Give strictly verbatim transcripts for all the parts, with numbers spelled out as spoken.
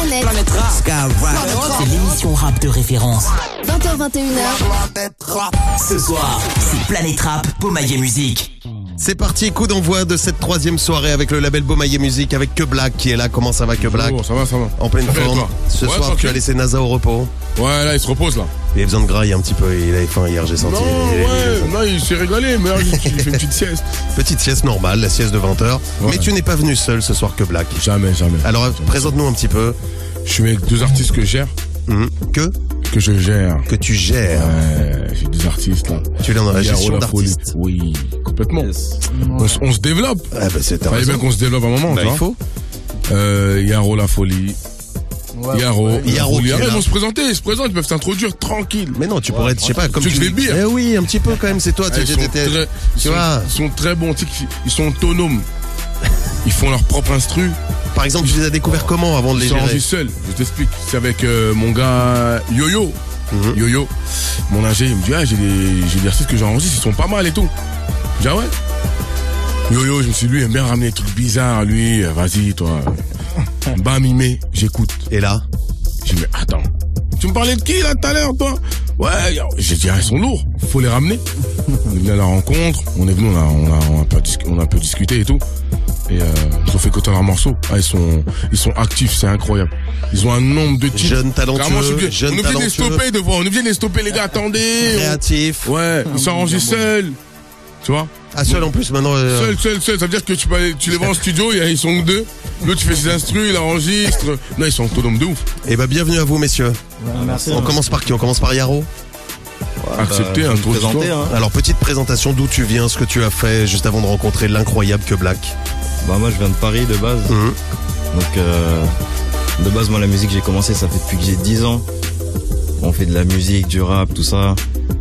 Planète. Planète Rap. Skyrock. C'est l'émission rap de référence. vingt heures vingt et une heures. Ce soir, c'est Planète Rap, Beaumaillé Musique. C'est parti, coup d'envoi de cette troisième soirée avec le label Beaumaillé Musique, avec Que Black qui est là. Comment ça va, Que Black? Oh, ça va, ça va. En pleine Ça va, forme. toi? Ce Ouais, soir, tranquille. tu as laissé NASA au repos. Ouais, là, il se repose, là. Il a besoin de graille un petit peu, il avait faim hier, j'ai senti. Non, Il- il- ouais, non, il s'est régalé, mais là, il fait une petite sieste. Petite sieste normale, la sieste de vingt heures. Ouais. Mais tu n'es pas venu seul ce soir, Que Black. Jamais, jamais. Alors, Jamais. présente-nous un petit peu. Je suis avec deux artistes que je gère, Hum, Que que je gère. Que tu gères. Ouais, j'ai deux artistes, là. Tu es dans la Yaro, gestion la folie. d'artistes. Oui, complètement. On, s- on se développe. Ah bah c'est ta Fallait raison. bien qu'on se développe un moment, Bah, tu il vois. faut. Euh, Yaro, la folie. Yaro, la Yaro folie. qui est Arrête, là. ils vont se présenter, ils se présentent, ils peuvent s'introduire tranquille. Mais non, tu pourrais être, je sais pas, comme Tu veux que je les bire? Eh oui, un petit peu quand même, c'est toi. Ah, tu- ils, tu- sont tu- très, ils, tu sont, vois. ils sont très bons, tu sais qu'ils- ils sont autonomes. Ils font leur propre instru. Par exemple, tu les as découverts comment avant de les Ils sont gérer? enregistrés seuls. Je t'explique. C'est avec euh, mon gars Yo-Yo. Mhm. Yo-Yo. Mon ingé, il me dit, ah, j'ai des, j'ai des artistes que j'enregistre, ils sont pas mal et tout. Je dis, ah ouais? Yo-Yo, je me suis dit, lui, il aime bien ramener des trucs bizarres, lui. Euh, Vas-y, toi. Bam, il met, j'écoute. Et là? J'ai dit, mais attends. Tu me parlais de qui, là, tout à l'heure, toi? Ouais, j'ai dit, ah, ils sont lourds. Faut les ramener. On est venu à la rencontre. On est venu, on a, on a, on a, un, peu, discu- on a un peu discuté et tout. Et euh, ils ont fait côté leurs morceaux. Ah, ils sont, ils sont actifs, c'est incroyable. Ils ont un nombre de titres. Jeunes talentueux, Carrément, je suis obligé- jeunes on est obligé de les talentueux. stopper, de voir. On est obligé de les stopper, les gars. Attendez. Créatif. Ouais, ils s'enregistrent seuls. Tu vois? Ah, seul en plus maintenant. euh, Seul, seul, seul. Ça veut dire que tu, peux aller- tu les vois en studio, ils sont que deux. L'autre, tu fais ses instrus, il enregistre. Non, ils sont autonomes de ouf. Eh ben, bienvenue à vous, messieurs. Merci. On commence par qui? On commence par Yaro. Accepter un un tour présenter, d'histoire. hein. Alors, petite présentation d'où tu viens, ce que tu as fait juste avant de rencontrer l'incroyable Que Black. Bah moi je viens de Paris de base. Mhm. Donc euh, de base moi la musique j'ai commencé ça fait depuis que j'ai dix ans. On fait de la musique, du rap, tout ça.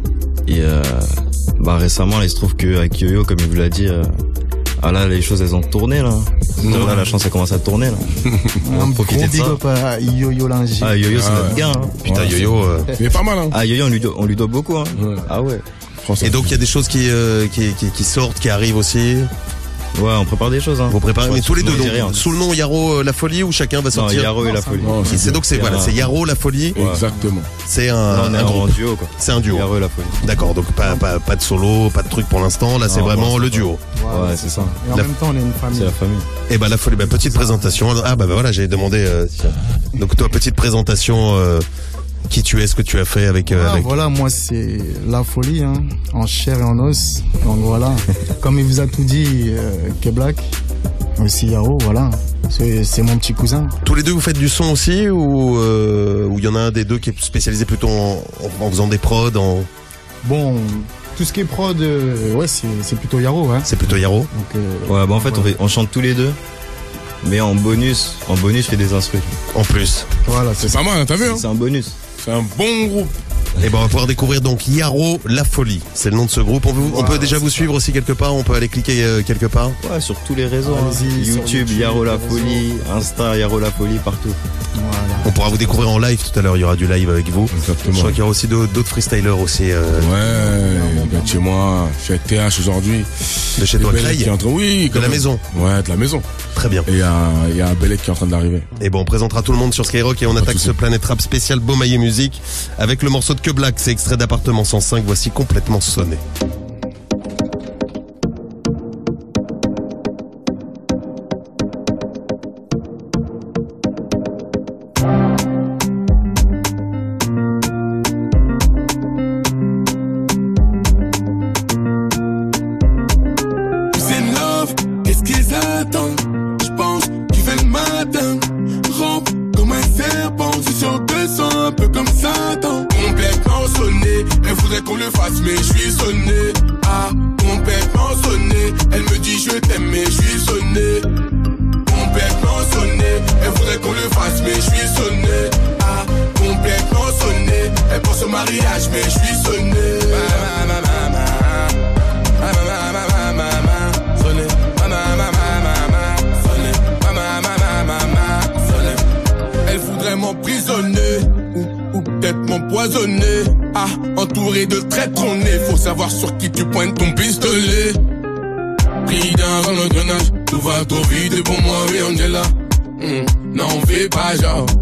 Et euh, bah récemment là, il se trouve qu'avec Yo-Yo comme il vous l'a dit, euh, ah là les choses elles ont tourné là. Non. Là la chance a commencé à tourner là. On va Un profiter gros de big ça. up à Yo-Yo Lingy. Ah Yo-Yo c'est Ah notre ouais. gars. Hein. Putain, Ouais, Yo-Yo. euh, Il est pas mal, hein. Ah Yo-Yo on lui doit, on lui doit beaucoup. Hein. Ouais. Ah ouais. Franchement, Et donc, il y a des choses qui, euh, qui, qui, qui sortent, qui arrivent aussi. Ouais on prépare des choses. Hein. Vous préparez, Je mais vois, tous les deux, on dit rien. donc, sous le nom Yaro euh, La Folie, ou chacun va Non sortir? Yaro et la folie. Non, Et c'est donc, c'est, Il y a voilà, un- c'est Yaro La Folie. Ouais. Exactement. C'est un, Là, on est un en groupe. duo quoi. C'est un duo. Yaro et la folie. D'accord, donc pas, pas, pas de solo, pas de truc pour l'instant. Là, c'est Non, vraiment pour le l'instant, duo. Ouais c'est ça. Et en La- même temps, on est une C'est famille. la famille. Eh ben, La Folie, bah, petite présentation. Ah, bah, bah voilà, j'avais demandé, euh, tiens. Donc, toi, petite présentation, euh, qui tu es, ce que tu as fait avec, euh, Ah, avec... voilà, moi c'est la folie, hein, en chair et en os. Donc voilà, comme il vous a tout dit, euh, Que Black, aussi Yaro, voilà, c'est c'est mon petit cousin. Tous les deux, vous faites du son aussi, ou, euh, ou il y en a un des deux qui est spécialisé plutôt en, en, en faisant des prods, en... Bon, tout ce qui est prod, euh, ouais, c'est c'est plutôt Yaro, hein. C'est plutôt Yaro. Donc, euh, Ouais bah en fait on, voilà. fait- on chante tous les deux. Mais en bonus, en bonus je fais des instrus. En plus. Voilà, c'est C'est pas mal, hein, t'as vu, hein? C'est un bonus. C'est un bon groupe. Et ben, on va pouvoir découvrir donc Yaro La Folie. C'est le nom de ce groupe. On peut, on peut déjà vous suivre aussi quelque part. On peut aller cliquer euh, quelque part. Ouais, sur tous les réseaux. hein. Allez-y, sur YouTube, YouTube, Yaro la les réseaux. folie, Insta, Yaro la folie, partout. Voilà. On pourra vous découvrir en live tout à l'heure. Il y aura du live avec vous. Exactement. Je crois qu'il y aura aussi d'autres d'autres freestylers aussi euh, Ouais, il vient de chez moi. Je suis avec T H aujourd'hui. de chez toi, Et Belek Clay. qui est en train- Oui, De quand la même. maison. Ouais, de la maison. Très bien. Et il y a, il y a Belek qui est en train d'arriver. Et bon, on présentera tout le monde sur Skyrock et on Pas de attaque souci. ce Planète Rap spécial Beaumaillé Musique avec le morceau de Que Black. C'est extrait d'Appartement cent cinq. Voici Complètement Sonné. C'est love, qu'est-ce qu'ils attendent? Je pense qu'il fait le matin. Rampe comme un serpent, je suis sur deux cents, un peu comme Satan. Complètement sonné, elle voudrait qu'on le fasse, mais je suis sonné. Ah, complètement sonné, elle me dit je t'aime, mais je suis sonné. Complètement sonné, elle voudrait qu'on le fasse, mais je suis sonné. Ah, complètement sonné, elle pense au mariage, mais je suis sonné. Ma, ma, ma, ma, ma. Ma, ma, ma, ma, ma, ma, sonné. Ma, ma, ma, ma, ma, ma, sonné. Ma, ma, ma, ma, ma, ma, sonné. Elle voudrait m'emprisonner ou, ou peut-être m'empoisonner. Ah, entouré de traîtres on est. Faut savoir sur qui tu pointes ton pistolet. Pris dans un engrenage, tout va trop vite et pour moi, oui, Angela. Hmm, non, fais pas genre.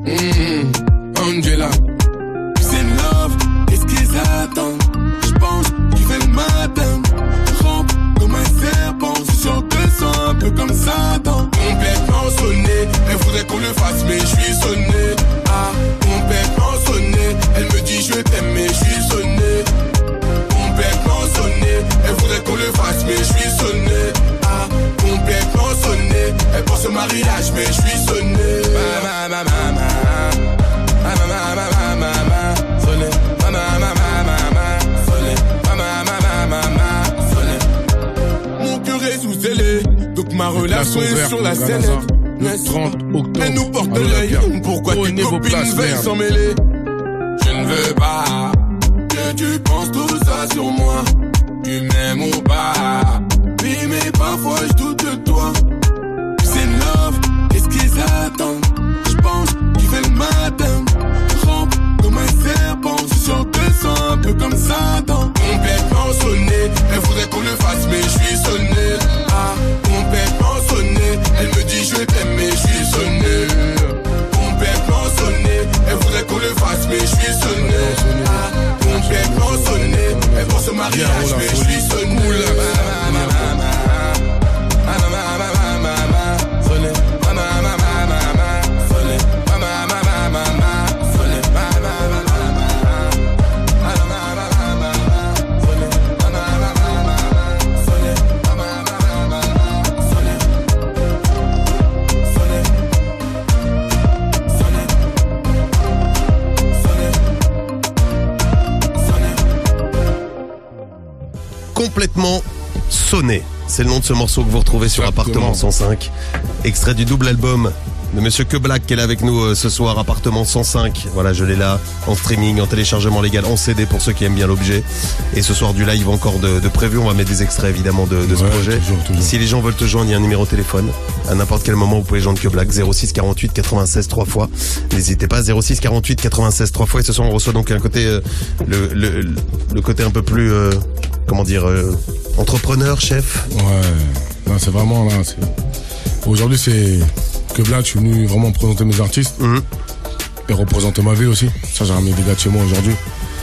Mmh, Angela. C'est love, qu'est-ce qu'ils attendent? J'pense qu'il fait le matin. Rampe comme un serpent, c'est sûr que c'est un peu comme Satan. Complètement sonné, elle voudrait qu'on le fasse, mais je suis sonné. Ah, complètement sonné, elle me dit je t'aime, mais je suis sonné. Complètement sonné, elle voudrait qu'on le fasse, mais je suis sonné. Ah, complètement sonné, elle pense au mariage, mais je suis sonné. Ma ma ma ma ma, ma ma ma ma ma ma, sonné. Ma ma ma ma ma ma, sonné. Ma ma ma ma ma ma, sonné. Mon cœur est sous scellé, donc ma relation est sur la scène. Le trente octobre. Elle nous porte l'œil, pourquoi tes copines veulent s'en mêler? Je ne veux pas que tu penses tout ça sur moi. Tu m'aimes ou pas? Oui, mais parfois je doute de toi. C'est love, qu'est-ce qu'ils attendent? Je pense qu'il fait le matin. Rampe comme un serpent, c'est sûr que c'est un peu comme Satan. Complètement sonné, elle voudrait qu'on le fasse, mais je suis sonné. Ah, complètement sonné, elle me dit je t'aime, mais je suis sonné. Complètement sonné, elle voudrait qu'on le fasse, mais je suis sonné. Ah, complètement sonné, elle pense au mariage, mais je suis sonné. Complètement sonné. C'est le nom de ce morceau que vous retrouvez sur Exactement. Appartement cent cinq. Extrait du double album de Monsieur Que Black qui est là avec nous euh, ce soir. Appartement cent cinq. Voilà, je l'ai là en streaming, en téléchargement légal, en C D pour ceux qui aiment bien l'objet. Et ce soir du live encore de, de prévu. On va mettre des extraits évidemment de, de ce Ouais, projet. toujours, toujours. Si les gens veulent te joindre, il y a un numéro de téléphone. À n'importe quel moment, vous pouvez joindre Que Black. zéro six quarante-huit quatre-vingt-seize trois fois. N'hésitez pas. zéro six quarante-huit quatre-vingt-seize trois fois. Et ce soir, on reçoit donc un côté, euh, le, le, le côté un peu plus, euh, comment dire, euh, entrepreneur, chef. Ouais, non, c'est vraiment là. c'est- Aujourd'hui, c'est Que Black, je suis venu vraiment présenter mes artistes Mhm. et représenter ma ville aussi. Ça, j'ai ramené des gars de chez moi aujourd'hui.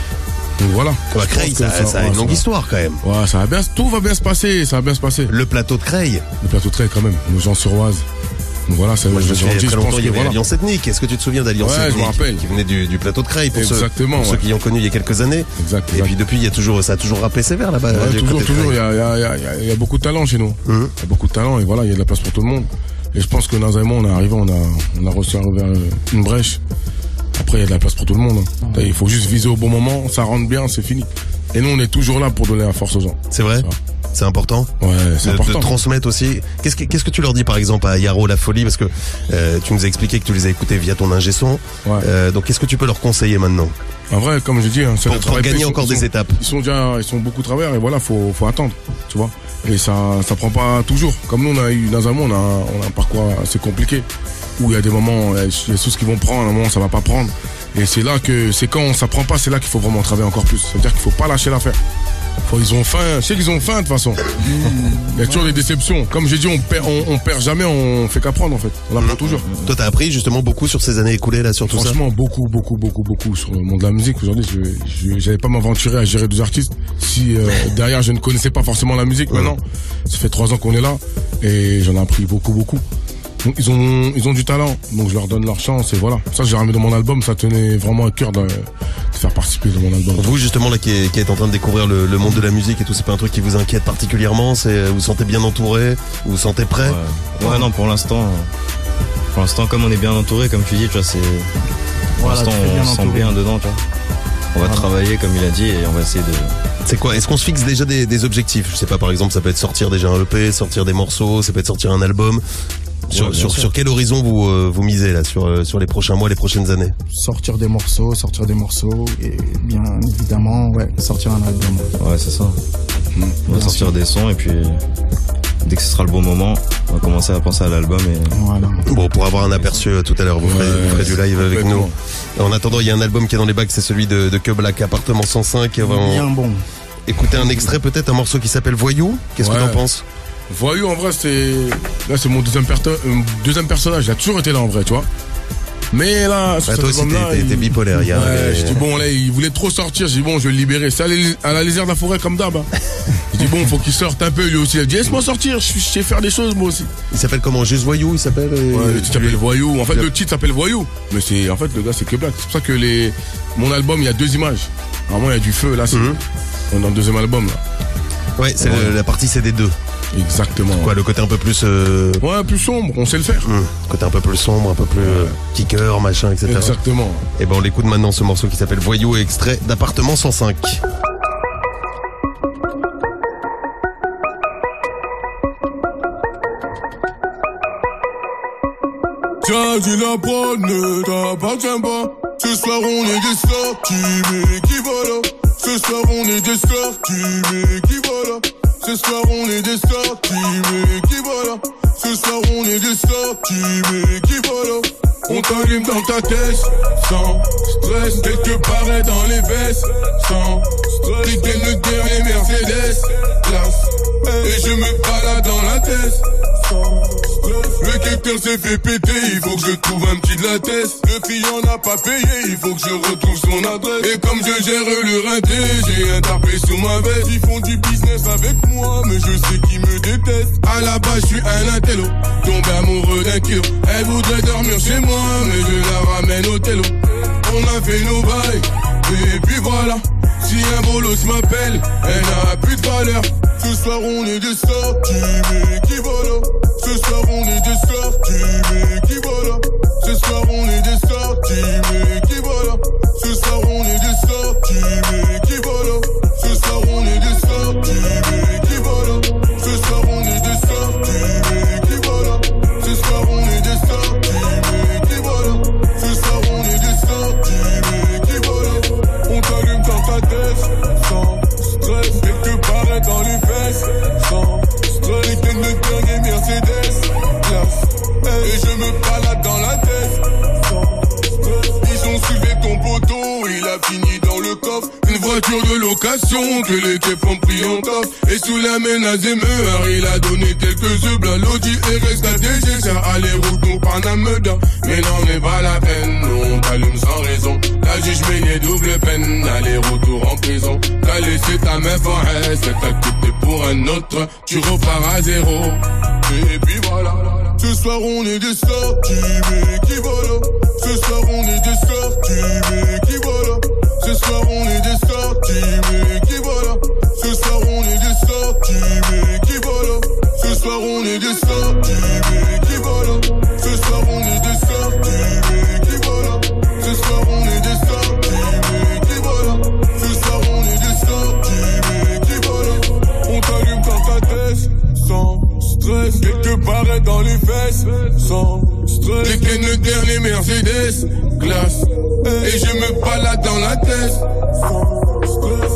Donc voilà. Bah, Je Creil, pense que ça, ça a ouais, une longue va- histoire quand même. Ouais, ça va bien, tout va bien se passer, ça va bien se passer. Le plateau de Creil. Le plateau de Creil quand même, nos gens sur Oise. Donc voilà, c'est Moi, je me j'ai souviens, il y a grandi, très je longtemps, pense il y que avait voilà. Alliance Ethnique. Est-ce que tu te souviens d'Alliance Ouais, je me Ethnique rappelle. qui venait du, du plateau de Creil pour, ceux, Exactement, pour ceux ouais. qui y ont connu il y a quelques années. Exact, Et exact. puis depuis, il y a toujours, ça a toujours rappelé sévère là-bas. Ouais, du toujours, côté de toujours, il y Creil. a, il y, a, il y, a, il y a beaucoup de talent chez nous. Mhm. Il y a beaucoup de talent et voilà, il y a de la place pour tout le monde. Et je pense que Naza et moi, on est arrivé, on a, on a reçu une brèche. Après, il y a de la place pour tout le monde. hein. Il faut juste viser au bon moment, ça rentre bien, c'est fini. Et nous, on est toujours là pour donner la force aux gens. C'est vrai. Ça. C'est important. Ouais, c'est de, important. de transmettre aussi. Qu'est-ce que, qu'est-ce que tu leur dis par exemple à Yaro La Folie, parce que euh, tu nous as expliqué que tu les as écoutés via ton ingé son. Ouais. Euh, donc qu'est-ce que tu peux leur conseiller maintenant En vrai, comme je dis, hein, c'est pour, le pour travail. gagner Ils sont- encore ils des sont- étapes? Ils sont déjà, ils sont beaucoup de travers et voilà, faut, faut attendre, tu vois. Et ça, ça prend pas toujours. Comme nous, on a eu dans un monde, on a, on a un parcours assez compliqué où il y a des moments, il y a des choses qui vont prendre, à un moment ça va pas prendre. Et c'est là que, c'est quand ça prend pas, c'est là qu'il faut vraiment travailler encore plus. C'est-à-dire qu'il faut pas lâcher l'affaire. Faut, ils ont faim, je sais qu'ils ont faim de toute façon. Il y a toujours des déceptions. Comme j'ai dit, on perd, on, on perd jamais, on fait qu'apprendre en fait. On apprend toujours. Toi, t'as appris justement beaucoup sur ces années écoulées là, sur tout ça. Franchement, beaucoup, beaucoup, beaucoup, beaucoup sur le monde de la musique. Aujourd'hui, je, je j'allais pas m'aventurer à gérer deux artistes si euh, derrière je ne connaissais pas forcément la musique. Maintenant, ça fait trois ans qu'on est là et j'en ai appris beaucoup, beaucoup. Donc, ils ont, ils ont du talent, donc je leur donne leur chance et voilà. Ça, j'ai ramené dans mon album, ça tenait vraiment à cœur de, de faire participer dans mon album. Vous justement là qui, est, qui êtes en train de découvrir le, le monde de la musique et tout, c'est pas un truc qui vous inquiète particulièrement? C'est, vous vous sentez bien entouré? Vous vous sentez prêt? Ouais. Ouais, non, pour l'instant, euh, pour l'instant, comme on est bien entouré, comme tu dis, tu vois, c'est, pour Voilà, l'instant, très bien on se sent entouré. bien dedans, tu vois. On va Voilà. travailler, comme il a dit, et on va essayer de, C'est quoi? Est-ce qu'on se fixe déjà des, des objectifs? Je sais pas, par exemple, ça peut être sortir déjà un E P, sortir des morceaux, ça peut être sortir un album. Sur, Ouais, bien sur, sûr. sur quel horizon vous, euh, vous misez là, sur, euh, sur les prochains mois, les prochaines années? Sortir des morceaux, sortir des morceaux et bien évidemment, ouais, sortir un album. ouais, c'est ça. On va sortir des sons, et puis, dès que ce sera le bon moment, on va commencer à penser à l'album et, Voilà. Bon, pour avoir un aperçu euh, tout à l'heure, vous ferez, Ouais, vous ferez du live avec nous. complètement. En attendant, il y a un album qui est dans les bacs, c'est celui de, de Que Black, Appartement cent cinq. Et on va Bien bon. écouter un extrait, peut-être un morceau qui s'appelle Voyou. Qu'est-ce que Ouais. t'en penses? Voyou, en vrai, c'est, là, c'est mon deuxième, perto- euh, deuxième personnage. Il a toujours été là, en vrai, tu vois. Mais là, sur Ouais, cet toi aussi, album-là, t'es- t'es- il- t'es bipolaire, il y a- Ouais, il y a- je dis bon, là, il voulait trop sortir. J'ai dit bon, je vais le libérer. C'est à, la- à la lisière de la forêt comme d'hab. Hein. Je dis bon, faut qu'il sorte un peu lui aussi. Il a dit laisse-moi sortir, je je sais faire des choses moi aussi. Il s'appelle comment? Juste Voyou, il s'appelle euh, Ouais, le titre tu- s'appelle Voyou. En fait, tu- le titre s'appelle Voyou. Mais c'est, en fait, le gars, c'est que black. C'est pour ça que les, mon album, il y a deux images. Normalement, il y a du feu, là, c'est, Mhm. on est dans le deuxième album, là. Ouais, c'est Ouais. le- la partie C D deux. Exactement. Quoi, le côté un peu plus... Euh... Ouais, plus sombre, on sait le faire. hum, côté un peu plus sombre, un peu plus euh, kicker, machin, et cetera. Exactement. Et ben on l'écoute maintenant, ce morceau qui s'appelle Voyou, extrait d'Appartement cent cinq. Tiens, dis la prod ne t'appartient pas. Ce soir on est des sorties, mais qui voilà. Ce soir on est des sorties, mais qui voilà. Ce soir on est des sorties, mais qui voilà. Ce soir on est des sorties, mais qui voilà. On t'allume dans ta tête, sans stress. Quelque part dans les vestes, sans stress. T'es le dernier Mercedes, classe. Et je me balade dans la tête, sans stress. Le capteur s'est fait péter, il faut que je trouve un petit de la tête. Le client n'a pas payé, il faut que je retrouve son adresse. Et comme je gère le rinté, j'ai un tarpé sous ma veste. Ils font du business avec moi, mais je sais qu'ils me détestent. À la base, je suis un intello, tombé amoureux d'un kilo. Elle voudrait dormir chez moi, mais je la ramène au télo. On a fait nos bails, et puis voilà. Si un bolos m'appelle, elle n'a plus de valeur. Ce soir on est des sorties, mais qui voilà. Ce soir on est des sorties, mais qui voilà. Ce soir on est des sorties, mais qui voilà. Ce soir on est des sorties, mais qui voilà. Ce soir on est des sorties, mais qui voilà. Ce soir on est des sorties, mais qui voilà. Ce soir on est des sorties, mais qui voilà. Ce soir on est des sorties, mais qui voilà. On t'allume dans ta tête, sans stress. Quelque part dans les fesses, sans stress. T'es le dernier Mercedes, classe. Et je me balade dans la tête, sans stress. Ils ont soulevé ton poteau, il a fini dans le coffre. Une voiture de location que les keufs ont pris en coffre. Et sous la menace des meurs, il a donné quelques œufs blancs. L'Audi R S quatre D G, ça aller-retour Panameda. Mais n'en est pas la peine, on t'allume sans raison. La juge mène double peine, aller-retour en prison. T'as laissé ta meuf en reste, t'as quitté pour un autre. Tu repars à zéro, et puis voilà. Ce soir on est des sorties, mais qui voilà. Ce soir on est des sorties, mais qui voilà. Ce soir on est des sorties, mais qui voilà. Ce soir on est des sorties, mais qui voilà. Ce soir on est des sorties, mais qui voilà. Ce soir on est des sorties, mais qui voilà. Ce soir on est des sorties, mais qui voilà. Ce soir on est des sorties, mais qui voilà. On t'allume dans ta tête, sans stress. Quelque part dans les fesses, sans stress. Les kennes, le dernier Mercedes, glace. Et je me balade dans la tête, sans stress.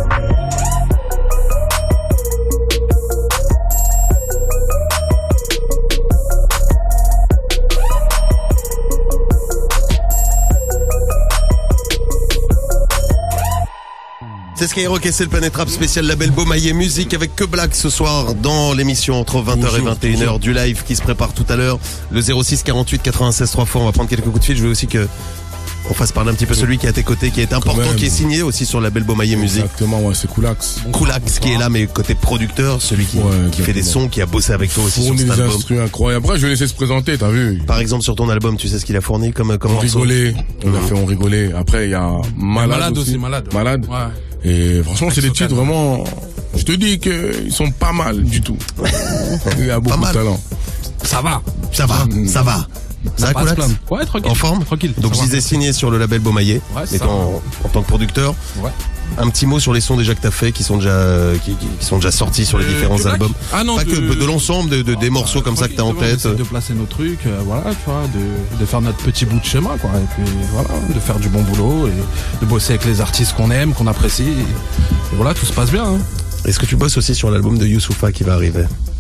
C'est Skyrock et c'est le Planète Rap spécial label Beaumaillé Musique avec Que Black ce soir dans l'émission entre vingt heures et vingt et une heures du live qui se prépare tout à l'heure. Le zéro six quarante-huit quatre-vingt-seize trois fois, on va prendre quelques coups de fil. Je veux aussi que on fasse parler un petit peu celui qui est à tes côtés, qui est important, même. qui est signé aussi sur le label Beaumaillé Musique. Exactement, ouais, c'est Koulax. Koulax qui est là, mais côté producteur, celui qui, Ouais, qui fait des exactement. sons, qui a bossé avec toi aussi Fournit sur cet des album. instruments incroyables. Après, je vais laisser se présenter, t'as vu? Par exemple, sur ton album, tu sais ce qu'il a fourni comme, comme On morceau. rigolait, on a Mhm. fait on rigolait. Après, il y a Malade, Malade aussi. aussi, Malade. Malade. Ouais. Et franchement, c'est des Avec titres Socan. vraiment, je te dis qu'ils sont pas mal du tout. Il a beaucoup mal. de talent. Ça va. Ça va, ça va. Ça va, Pas à se Koulax plaindre. Ouais, tranquille. En forme Tranquille. Donc ça je va. disais signé sur le label Beaumaillé, Ouais, c'est étant en, en tant que producteur. Ouais. Un petit mot sur les sons déjà que t'as fait, qui sont déjà qui, qui- qui sont déjà sortis sur les Euh, différents que Black albums. Ah non, Pas de- que de l'ensemble, de, de- des Ah, morceaux comme ça que t'as en tranquille, tête. on essaie de placer nos trucs, euh, voilà, tu vois, de, de faire notre petit bout de chemin, quoi. Et puis voilà, de faire du bon boulot et de bosser avec les artistes qu'on aime, qu'on apprécie. Et, et voilà, tout se passe bien. Hein. Est-ce que tu bosses aussi sur l'album de Youssoupha qui va arriver?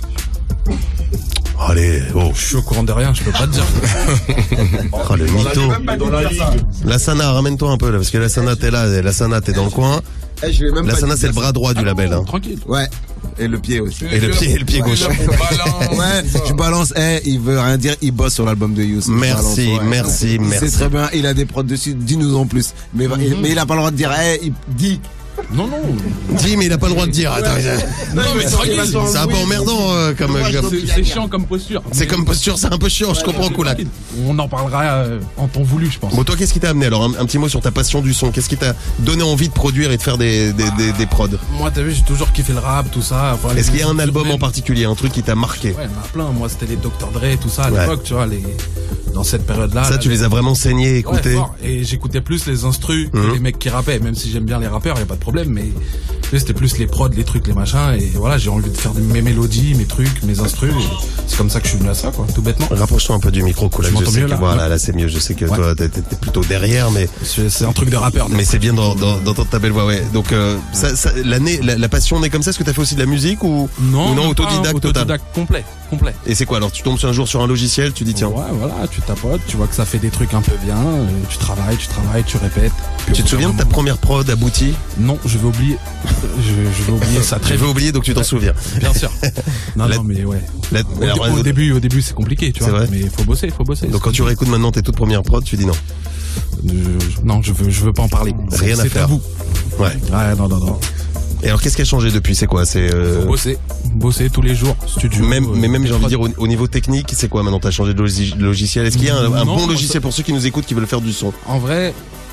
Allez, oh, Je suis au courant de rien, je peux pas te dire. oh le mytho. La Sana, ramène-toi un peu là, parce que la Sana t'es là, la Sana t'es dans le coin. Eh, je vais même La pas Sana te c'est le dire bras droit du Ah label. non, Hein. Tranquille. ça. Ouais. Et le pied aussi. Et le pied, et le pied gauche. Ouais, je balance, eh, il veut rien dire, il bosse sur l'album de Youss. Merci, balance, ouais, merci, ouais. merci. C'est très bien, il a des prods dessus, dis-nous en plus. Mais, mm-hmm. mais il a pas le droit de dire, eh, il dit. Non, non. Dis, mais il a pas le droit de dire. Attends, non, mais c'est un peu emmerdant euh, comme. Ouais, comme... C'est, c'est chiant comme posture. C'est comme posture, c'est un peu chiant, ouais, je comprends, Koulak. On en parlera euh, en temps voulu, je pense. Bon, toi, qu'est-ce qui t'a amené alors un, un petit mot sur ta passion du son. Qu'est-ce qui t'a donné envie de produire et de faire des, des, des, des prods? Moi, t'as vu, j'ai toujours kiffé le rap, tout ça. Enfin, est-ce qu'il y a un album en particulier, un truc qui t'a marqué? Ouais, il y en a plein. Moi, c'était les docteur Dre, tout ça à ouais. l'époque, tu vois, les... dans cette période-là. Ça, là, tu les as vraiment saignés, écoutés. Ouais, et j'écoutais plus les instrus que mmh. les mecs qui rappaient, même si j'aime bien les rappeurs, y a pas de problème, mais c'était plus les prods, les trucs, les machins, et voilà, j'ai envie de faire mes mélodies, mes trucs, mes instrus, et c'est comme ça que je suis venu à ça, quoi, tout bêtement. Rapproche-toi un peu du micro, Koulak. Je sais mieux, que, là, voilà, ouais. là, c'est mieux. Je sais que ouais. toi, t'es, t'es plutôt derrière, mais. C'est, c'est un truc de rappeur. Mais c'est bien d'entendre dans, dans ta belle voix, ouais. Donc, euh, ça, ça, l'année, la, la passion naît comme ça. Est-ce que t'as fait aussi de la musique ou non, ou non, autodidacte total. Autodidacte complet, complet. Et c'est quoi alors? Tu tombes un jour sur un logiciel, tu dis tiens. Ouais, voilà, tu tapotes, tu vois que ça fait des trucs un peu bien, euh, tu travailles, tu travailles, tu répètes. Tu te souviens de ta première prod aboutie? Non, je vais oublier. Je, je vais oublier ça très vite. Je vais oublier, donc tu t'en ouais. souviens. Bien sûr. Non, la, non, mais ouais. La, au, alors, au, au début, au début, c'est compliqué, tu vois. Vrai. Mais faut bosser, faut bosser. Donc quand tu réécoutes maintenant tes toutes premières prods, tu dis non. Je, non, je veux, je veux pas en parler. Rien c'est, à c'est faire. Tabou. Ouais. Ouais, non, non, non. Et alors qu'est-ce qui a changé depuis? C'est quoi? C'est euh... Faut bosser, bosser tous les jours, studio. Même, euh, mais même j'ai envie de dire au, au niveau technique, c'est quoi maintenant? T'as changé de log- logiciel? Est-ce qu'il y a un, un non, bon logiciel ça... pour ceux qui nous écoutent, qui veulent faire du son? En vrai,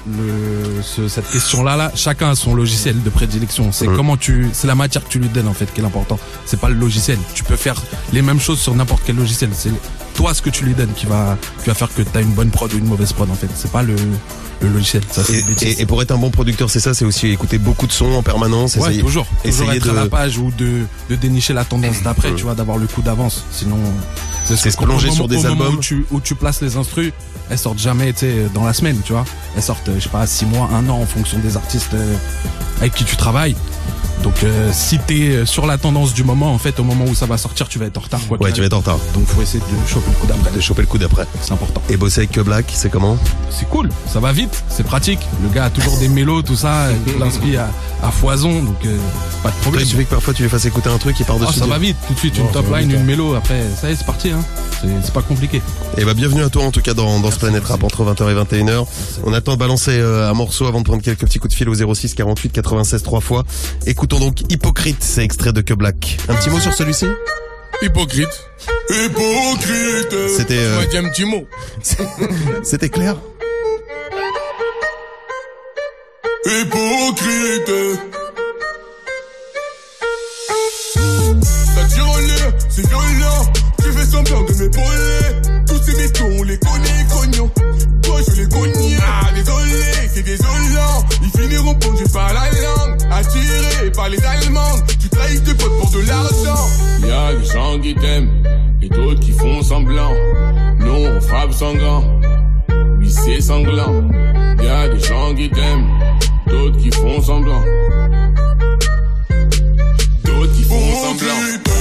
le, ce, cette question-là, là, chacun a son logiciel de prédilection. C'est mmh. comment tu, c'est la matière que tu lui donnes en fait qui est l'important. C'est pas le logiciel. Tu peux faire les mêmes choses sur n'importe quel logiciel. C'est toi ce que tu lui donnes qui va, qui va faire que t'as une bonne prod ou une mauvaise prod en fait. C'est pas le le logiciel. Ça, c'est et, et, et pour être un bon producteur, c'est ça, c'est aussi écouter beaucoup de sons en permanence. Ouais, essayer, toujours. Toujours essayer être de... à la page ou de, de dénicher la tendance d'après, mmh. tu vois, d'avoir le coup d'avance. Sinon, c'est, c'est se plonger sur des albums où tu, où tu places les instrus, elles sortent jamais, tu sais, dans la semaine, tu vois. Elles sortent, je sais pas, six mois, un an en fonction des artistes avec qui tu travailles. Donc euh, si t'es sur la tendance du moment, en fait, au moment où ça va sortir, tu vas être en retard. Quoi, ouais, tu vas être en retard. Donc faut essayer de choper le coup d'après. De choper le coup d'après. C'est important. Et bosser avec Que Black, c'est comment? C'est cool, ça va vite, c'est pratique. Le gars a toujours des mélos, tout ça, il l'inspire à, à foison, donc euh, pas de problème. Après, il suffit que parfois tu lui fasses écouter un truc qui part dessus. Oh, ça va vite, tout de suite, une oh, top line, une mélo, après, ça y est, c'est parti, hein. C'est, c'est pas compliqué. Et bah bienvenue à toi en tout cas dans, dans ce Planète Rap entre vingt heures et vingt et une heures. On attend de balancer euh, un morceau avant de prendre quelques petits coups de fil au zéro six quarante-huit quatre-vingt-seize trois fois. Écoutons donc Hypocrite, c'est extrait de Que Black. Un petit mot sur celui-ci? Hypocrite. Hypocrite. C'était euh... tu m'as dit un petit mot. C'était clair. Hypocrite. Ça tire en l'air, c'est violent. Tu fais semblant de m'épauler. Tous ces métaux, on les connaît, cognons. Toi, je les connais. Ah, désolé, c'est désolant. Ils finiront pondus par la langue. Attirés par les Allemands. Tu trahis tes potes pour de l'argent. Y'a des gens qui t'aiment et d'autres qui font semblant. Nous, on frappe sanglant. Lui, c'est sanglant. Y'a des gens qui t'aiment, d'autres qui font semblant. D'autres qui font semblant.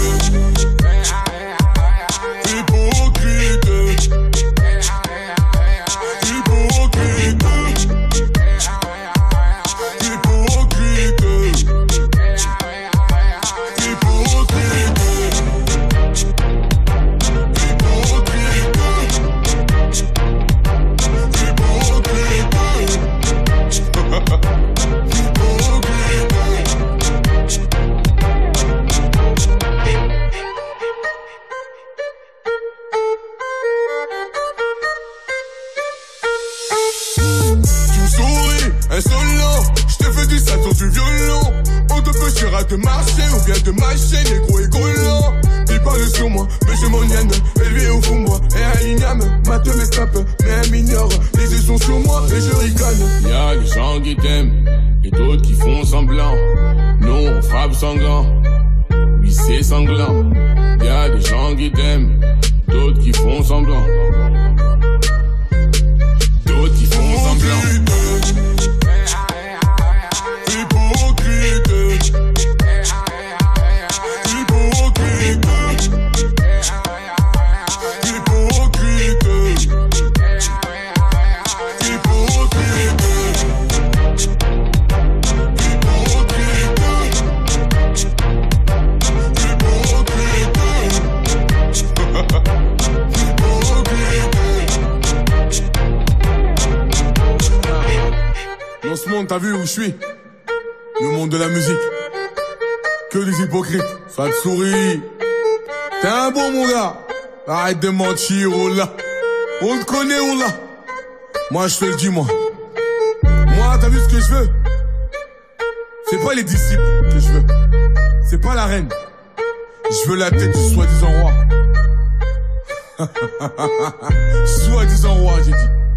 De marcher ou bien de marcher, négro et gaulant. Il parle sur moi, mais je m'en yanne. Élevé au fond moi, et un ligname. Mate mes snaps, mais un mineur. Les yeux sont sur moi, et je rigole. Y'a des gens qui t'aiment, et d'autres qui font semblant. Nous on frappe sanglant, lui c'est sanglant. Y'a des gens qui t'aiment, d'autres qui font semblant. D'autres qui font semblant. donc t'as vu où je suis? Le monde de la musique. Que des hypocrites. Ça te sourit. T'es un bon mon gars. Arrête de mentir, oh là. On te connaît, oh là. Moi je te le dis, moi. Moi, t'as vu ce que je veux? C'est pas les disciples que je veux. C'est pas la reine. Je veux la tête du soi-disant roi. Soi-disant roi, j'ai dit.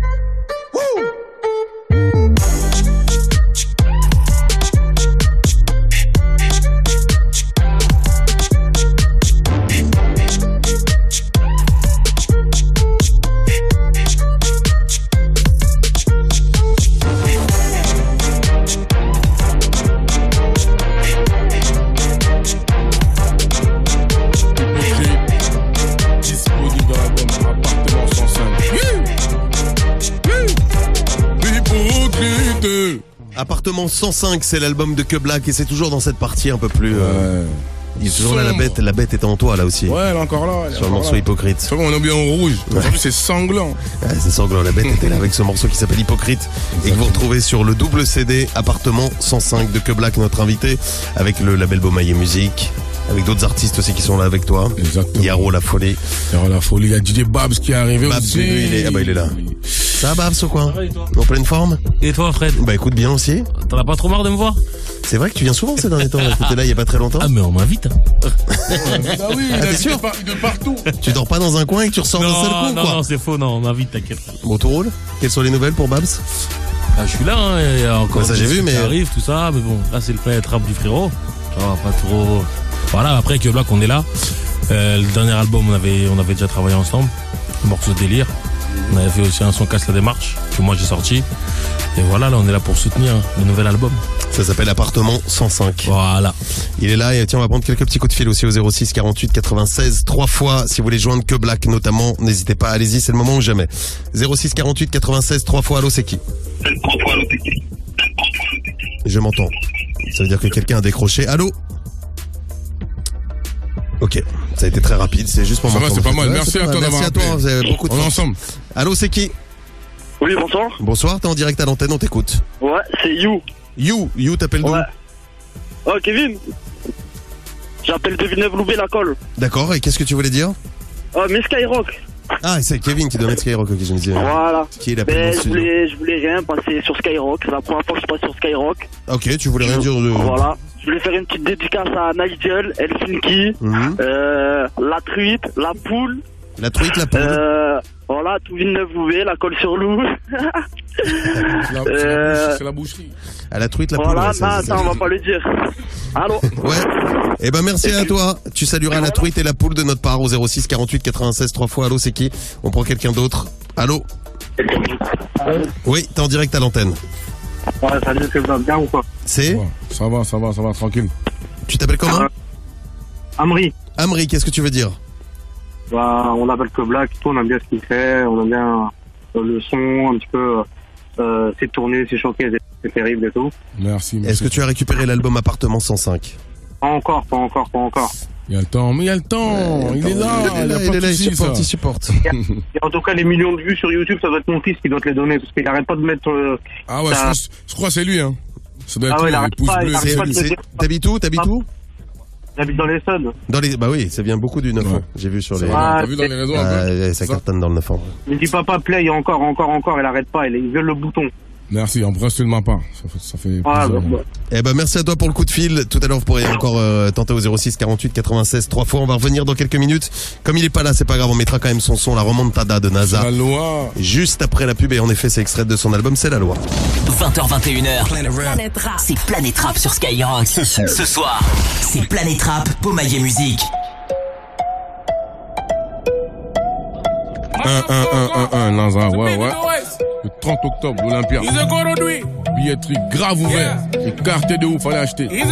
Appartement cent cinq, c'est l'album de Que Black et c'est toujours dans cette partie un peu plus. Euh, ouais. Il est toujours là la bête, la bête est en toi là aussi. Ouais, elle est encore là. Elle est sur le morceau là. Hypocrite. C'est vrai qu'on est bien en rouge. Ouais. Aujourd'hui c'est sanglant. Ouais, c'est sanglant. La bête était là avec ce morceau qui s'appelle Hypocrite. Exactement. Et que vous retrouvez sur le double C D Appartement cent cinq de Que Black, notre invité, avec le label Beaumaillé Musique. Avec d'autres artistes aussi qui sont là avec toi. Exactement. Yaro La Folie. Yaro La Folie. Il y a D J Babs qui est arrivé Babs, aussi. Lui, il est, ah bah il est là. Ça va Babs ou quoi? En pleine forme? Et toi Fred? Bah écoute bien aussi. T'en as pas trop marre de me voir? C'est vrai que tu viens souvent ces derniers temps. T'étais là il y a pas très longtemps. Ah mais on m'invite. Hein. Ah oui, ah, t'es sûr? De partout. Tu dors pas dans un coin et que tu ressors d'un seul coup, non, quoi? Non, c'est faux, non, on m'invite, t'inquiète. Bon, tout roule? Quelles sont les nouvelles pour Babs? Ah, je suis là, hein, il y a encore bah, ça j'ai vu, mais arrive, tout ça, mais bon, là c'est le Planète Rap du frérot. Ça va pas trop. Voilà, après Que Black, on est là. Euh, le dernier album, on avait, on avait déjà travaillé ensemble. Le morceau de Délire. On avait fait aussi un son Casse la démarche que moi j'ai sorti. Et voilà, là on est là pour soutenir le nouvel album. Ça s'appelle Appartement cent cinq. Voilà. Il est là et tiens, on va prendre quelques petits coups de fil aussi au zéro six quarante-huit quatre-vingt-seize trois fois. Si vous voulez joindre Que Black notamment, n'hésitez pas, allez-y, c'est le moment ou jamais. zéro six quarante-huit quatre-vingt-seize trois fois. Allô, c'est qui? Je m'entends. Ça veut dire que quelqu'un a décroché. Allô? Ok, ça a été très rapide, c'est juste pour ça m'entendre. Ça va, c'est pas mal, merci à toi d'avoir Merci à toi, vous avez beaucoup de On est ensemble. Allô, c'est qui? Oui, bonsoir. Bonsoir, t'es en direct à l'antenne, on t'écoute. Ouais, c'est You. You, You, t'appelles d'où? Ouais. Oh, Kevin. J'appelle de Villeneuve-Loubet, la colle. D'accord, et qu'est-ce que tu voulais dire? Oh, mais Skyrock. Ah, c'est Kevin qui doit mettre Skyrock, ok, je me disais. Voilà. Qui est la ben, je voulais, je voulais rien passer sur Skyrock, c'est la première fois que je passe sur Skyrock. Ok, tu voulais rien dire de... Voilà. Je voulais faire une petite dédicace à Nigel, Helsinki, mmh. euh, la truite, la poule. La truite, la poule. Euh, voilà, tout Villeneuve-Loubet, la colle sur loup. C'est la, euh, la boucherie. À la truite, la poule. Voilà, ouais, non, ça, on va pas le dire. Allô? Ouais. Eh ben, merci à toi. Tu salueras la truite et la poule de notre part au zéro six quarante-huit quatre-vingt-seize trois fois. Allô, c'est qui? On prend quelqu'un d'autre. Allô? Oui, t'es en direct à l'antenne. Ouais, salut, ça va bien ou quoi? C'est? Ça va, ça va, ça va, tranquille. Tu t'appelles comment? euh, Amri. Amri, qu'est-ce que tu veux dire? Bah, on appelle Que Black, tout, on aime bien ce qu'il fait, on aime bien euh, le son, un petit peu, euh, c'est tourné, c'est choqué, c'est terrible et tout. Merci. merci. Est-ce que tu as récupéré l'album Appartement cent cinq? Pas encore, pas encore, pas encore. Il y a le temps, mais il y a le temps, ouais, il, est là, il est là, il est là, il supporte, il supporte. Et en tout cas, les millions de vues sur YouTube, ça doit être mon fils qui doit te les donner, parce qu'il arrête pas de mettre... Euh, ah ouais, ça... je, je crois que c'est lui, hein. Ça doit être ah ouais, lui, les pouces bleus. T'habites où? T'habites où? J'habite dans les Suds. Dans les, bah oui, ça vient beaucoup du neuf ans. Ouais. J'ai vu sur les. Ah, t'as vu dans les réseaux ah, un peu ça cartonne dans le neuf ans. Il dit papa play encore, encore, encore, il arrête pas, il, il veut le bouton. Merci, embrasse seulement pas. Ça fait, ça fait ah, plaisir. bah, bah. Eh ben, merci à toi pour le coup de fil. Tout à l'heure, vous pourrez encore euh, tenter au zéro six quarante-huit quatre-vingt-seize trois fois. On va revenir dans quelques minutes. Comme il est pas là, c'est pas grave, on mettra quand même son son, la remontada de NASA. La loi. Juste après la pub, et en effet, c'est extrait de son album, c'est la loi. vingt heures vingt et une heures. C'est Planète Rap sur Skyrock. Ce soir, c'est Planète Rap, Beaumaillé Musique. un un un un un NASA, ouais, ouais. Le trente octobre, l'Olympia. Billetterie grave ouverte. Écarté de ouf, fallait acheter. Les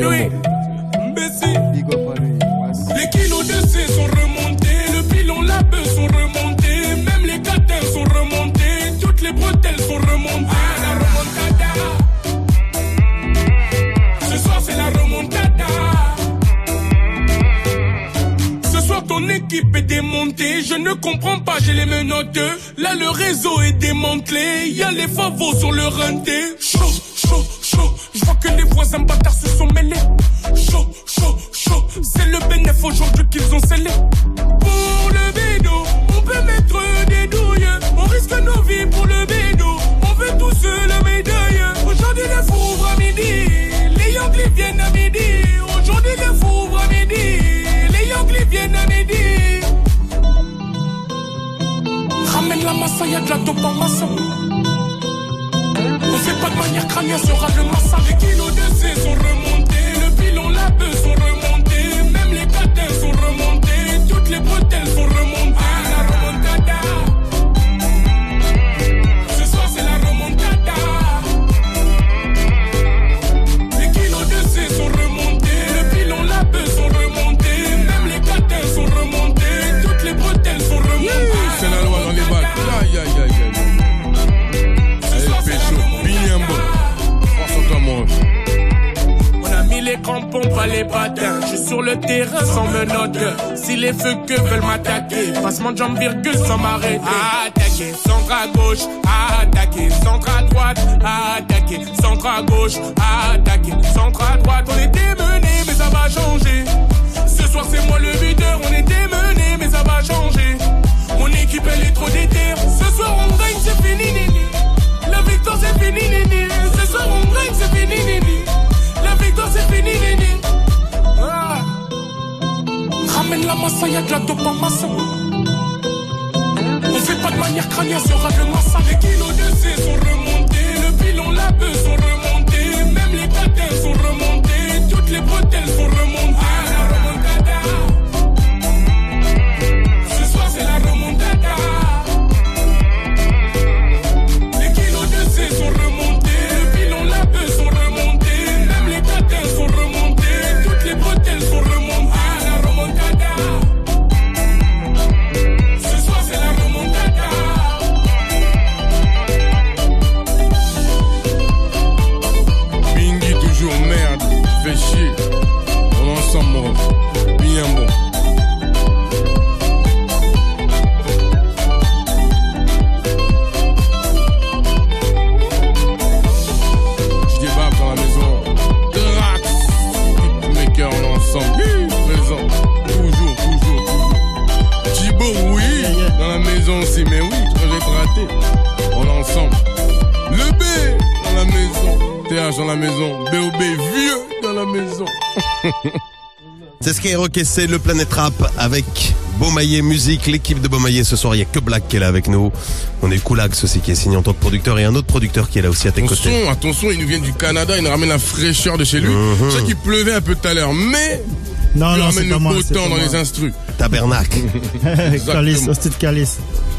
kilos de C sont remontés, le pilon, la bœuf sont remontés, même les catins sont remontés, toutes les bretelles sont remontées. Ah, la remontada. Ce soir c'est la remontada. Ce soir ton équipe est démontée, je ne comprends pas, j'ai les menottes. Là le réseau est démantelé, y a les favos sur le renté. Chaud, chaud. chaud. Je vois que les voisins bâtards se sont mêlés. Chaud, chaud, chaud. C'est le bénéf aujourd'hui qu'ils ont scellé. Pour le bédo, on peut mettre des douilles. On risque nos vies pour le bédo. On veut tous le médaille. Aujourd'hui les fous ouvrent à midi. Les Yankees viennent à midi. Aujourd'hui les fous ouvrent à midi. Les Yankees viennent à midi. Ramène la massa, y'a de la dope en massa. On fait pas de manière crânienne, sera le massa. Les kilos de C sont remontés. Le pilon, la bœuf sont remontés. Même les catins sont remontés. Toutes les bretelles sont remontées. Ah, la remontada. Ce soir c'est la remontada. Les kilos de C sont remontés. Le pilon, la bœuf sont remontés. Même les catins sont remontés. Toutes les bretelles sont remontées. Yeah, c'est la loi dans les bacs. Aïe, aïe, aïe, aïe. Allez, pécho, bien bon. Force en toi, mon. On a mis les crampons, pas les patins. Je suis sur le terrain sans menottes. Si les feux que veulent m'attaquer, passement de jambe virgule sans m'arrêter. Attaquer, centre à gauche. Attaquer, centre à droite. Attaquer, centre à gauche. Attaquer, centre à droite. On était menés, mais ça va changer. Ce soir c'est moi le buteur. On était menés, mais ça va changer. Mon équipe elle est trop déter. Ce soir on gagne, c'est fini, nini. La victoire c'est fini, nini. Ce soir on gagne, c'est fini, nini. La victoire c'est fini, nini. Ah. Ramène la massa, y'a de la dope en massa. On fait pas de manière crânienne, sera le massa. Les kilos de C sont remontés. Le pilon, la bœuf sont remontés. Même les catins sont remontés. Toutes les bretelles sont remontées. Ah, la remontada. Ce soir c'est la remontada. Les kilos de C sont remontés. Le pilon, la bœuf sont remontés. Même les catins sont remontés. Toutes les bretelles sont remontées. Ah, la remontada. Ce soir c'est la remontada. Bingy toujours merde, fais chier. On est ensemble, mon ref. Bien bon. Je débarque dans la maison. Drax. Hitmaker, on est ensemble. Oui, présent. Toujours, toujours, toujours. Jibo, oui. Dans la maison aussi, mais oui, tu peux être raté. On est ensemble. Le B dans la maison. T H dans la maison. B O B vieux dans la maison. C'est Skyrock et c'est le Planète Rap avec Beaumaillé Musique, l'équipe de Beaumaillé. Ce soir, il n'y a que Black qui est là avec nous. On est Koulax aussi qui est signé en tant que producteur et un autre producteur qui est là aussi à tes côtés. Attention, attention, il nous vient du Canada, il nous ramène la fraîcheur de chez lui. Mhm. Je sais qu'il pleuvait un peu tout à l'heure, mais Non, il non, ramène c'est le pas moi, beau c'est temps pas dans moi. les instrus. Tabernacle. Calice, hostie de Calice.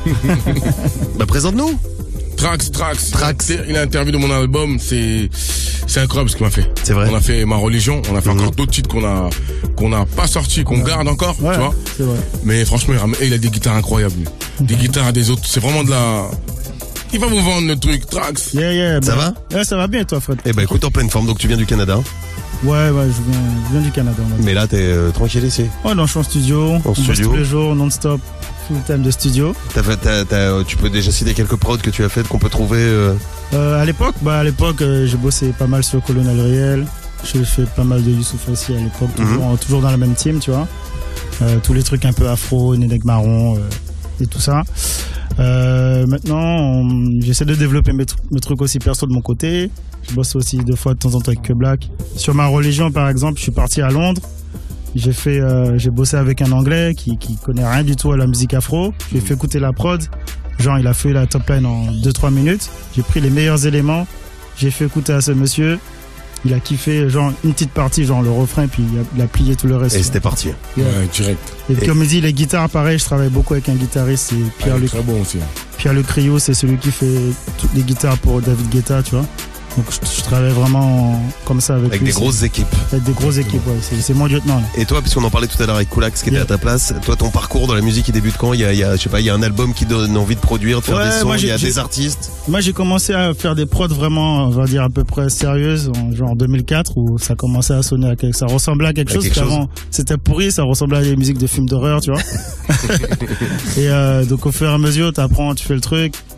Bah, présente-nous. Trax, Trax. Trax. Il a interviewé de mon album, c'est, c'est incroyable ce qu'il m'a fait. C'est vrai. On a fait Ma Religion, on a fait Mhm. encore d'autres titres qu'on a, qu'on a pas sortis, qu'on garde encore, Ouais, tu vois. c'est vrai. Mais franchement, il, ramène- et il a des guitares incroyables, lui. Des guitares à des autres, c'est vraiment de la, il va vous vendre le truc, Trax. Yeah, yeah. Ça bah, ouais, ça va bien, toi, Fred? Eh ben, écoute, en pleine forme, donc tu viens du Canada. Ouais, ouais, je viens, je viens du Canada. on va dire. Mais là, t'es euh, tranquille ici. Oh, non, je suis en studio. on bosse studio. tous les jours, non-stop. Full time de studio. T'as fait, t'as, t'as, tu peux déjà citer quelques prods que tu as faites qu'on peut trouver. Euh... Euh, à l'époque, bah, à l'époque, euh, j'ai bossé pas mal sur Colonel Riel. J'ai fait pas mal de Youssouf aussi à l'époque, toujours, toujours dans la même team, tu vois. Euh, tous les trucs un peu afro, Nénègue Marron euh, et tout ça. Euh, maintenant, on- j'essaie de développer mes, tr- mes trucs aussi perso de mon côté. Je bosse aussi deux fois de temps en temps avec Black. Sur Ma Religion, par exemple, je suis parti à Londres. J'ai fait, euh, j'ai bossé avec un Anglais qui qui connaît rien du tout à la musique afro. Je lui ai fait écouter la prod. Genre, il a fait la top line en deux trois minutes. J'ai pris les meilleurs éléments. J'ai fait écouter à ce monsieur. Il a kiffé, genre, une petite partie, genre le refrain, puis il a, il a plié tout le reste. Et c'était parti. Yeah. Ouais, direct. Et, et comme il dit, les guitares, pareil, je travaille beaucoup avec un guitariste, c'est Pierre Ah, il est Luc. très bon aussi. Pierre Le Criot, c'est celui qui fait toutes les guitares pour David Guetta, tu vois. Donc je, je travaille vraiment en- comme ça avec, Avec lui. des c'est- grosses équipes. Avec des grosses équipes, ouais. C'est, c'est mon lieutenant, là. Et toi, puisqu'on en parlait tout à l'heure avec Koulax qui était Yeah. à ta place, toi, ton parcours dans la musique, il débute quand? Il y a, il y a, je sais pas, il y a un album qui donne envie de produire, de faire Ouais, des sons, moi, il y a j'ai- des j'ai- artistes. Moi, j'ai commencé à faire des prods vraiment, on va dire, à peu près sérieuses, en genre deux mille quatre, où ça commençait à sonner à quelque, ça ressemblait à quelque À chose, quelque qu'avant, c'était pourri, ça ressemblait à des musiques de films d'horreur, tu vois. Et, euh, donc, au fur et à mesure, t'apprends, tu fais le truc.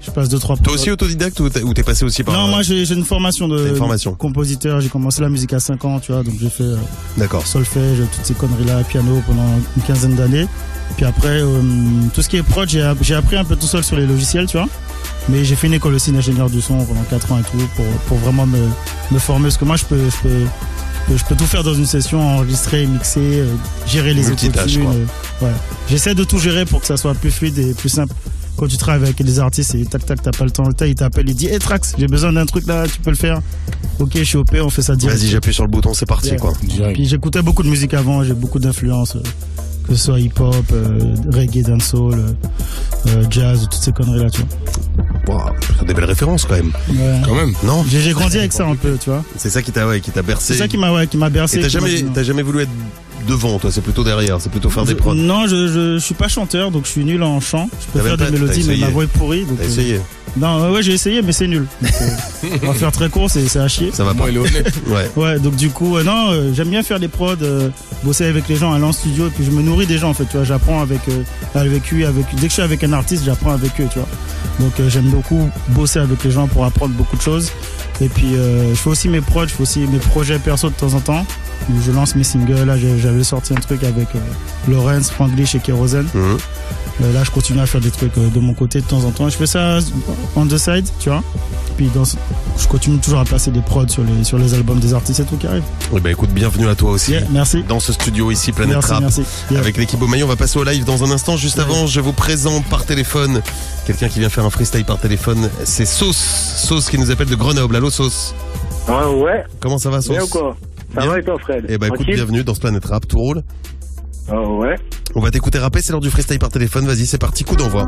Je passe deux trois. Toi aussi autodidacte ou t'es, ou t'es passé aussi par? Non, moi j'ai, j'ai une formation de, une formation. de compositeur. J'ai commencé la musique à cinq ans, tu vois, donc j'ai fait euh, D'accord. solfège, toutes ces conneries là, piano pendant une quinzaine d'années. Puis après, euh, tout ce qui est prod, j'ai, j'ai appris un peu tout seul sur les logiciels, tu vois. Mais j'ai fait une école aussi d'ingénieur du son pendant quatre ans et tout pour pour vraiment me me former, parce que moi je peux je peux je peux, je peux tout faire dans une session, enregistrer, mixer, euh, gérer les autotunes. Euh, ouais. J'essaie de tout gérer pour que ça soit plus fluide et plus simple. Quand tu travailles avec des artistes et tac tac t'as pas le temps, il t'appelle, il dit hey Trax, j'ai besoin d'un truc là, tu peux le faire? Ok, je suis O P, on fait ça direct. Vas-y, j'appuie sur le bouton, c'est parti, yeah. quoi. Direct. Puis j'écoutais beaucoup de musique avant, j'ai beaucoup d'influences, euh, que ce soit hip-hop, euh, reggae, dancehall, euh, jazz, toutes ces conneries là, tu vois. Wow, c'est des belles références quand même. Ouais. Quand même. Non. J'ai, j'ai grandi avec ça un peu, tu vois. C'est ça qui t'a, ouais, qui t'a bercé. C'est ça qui m'a, ouais, qui m'a bercé. Et t'as jamais, t'as jamais voulu être devant, toi, c'est plutôt derrière, c'est plutôt faire des prods. Non, je, je, je suis pas chanteur, donc je suis nul en chant. Je peux faire des mélodies, mais ma voix est pourrie. Donc, t'as essayé? Euh... Non, ouais, j'ai essayé, mais c'est nul. Donc, euh, on va faire très court, c'est, c'est à chier. Ça va pas. Il est honnête. Ouais. Ouais, donc du coup, euh, non, euh, j'aime bien faire des prods, euh, bosser avec les gens, aller en studio, et puis je me nourris des gens, en fait, tu vois. J'apprends avec, euh, avec lui, avec, dès que je suis avec un artiste, j'apprends avec eux, tu vois. Donc euh, j'aime beaucoup bosser avec les gens pour apprendre beaucoup de choses. Et puis euh, je fais aussi mes prods, je fais aussi mes projets perso de temps en temps. Donc, je lance mes singles, là j'avais sorti un truc avec euh, Lorenz, Franglish et Kérosène. Mmh. Euh, là je continue à faire des trucs euh, de mon côté de temps en temps. Je fais ça on the side, tu vois. Puis dans, je continue toujours à passer des prods sur les, sur les albums des artistes et tout qui arrive. Oui, bah écoute, bienvenue à toi aussi. Yeah, merci. Dans ce studio ici, Planète merci, Rap. Merci. Yeah. Avec l'équipe Omaillon, on va passer au live dans un instant. Juste yeah. avant, je vous présente par téléphone quelqu'un qui vient faire un freestyle par téléphone. C'est Sauce. Sauce qui nous appelle de Grenoble. Allô, Sauce. Ah ouais. Comment ça va, Sauce? Bien ou quoi? Ça bien. Va et toi, Fred? Eh bah écoute, bienvenue dans ce Planète Rap. Tout roule? Ah ouais. On va t'écouter rapper, c'est l'heure du freestyle par téléphone. Vas-y, c'est parti, coup d'envoi.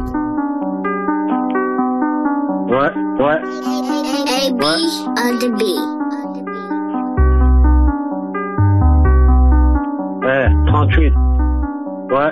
Ouais, ouais. A B on the beat. Eh, trente-huit. Ouais.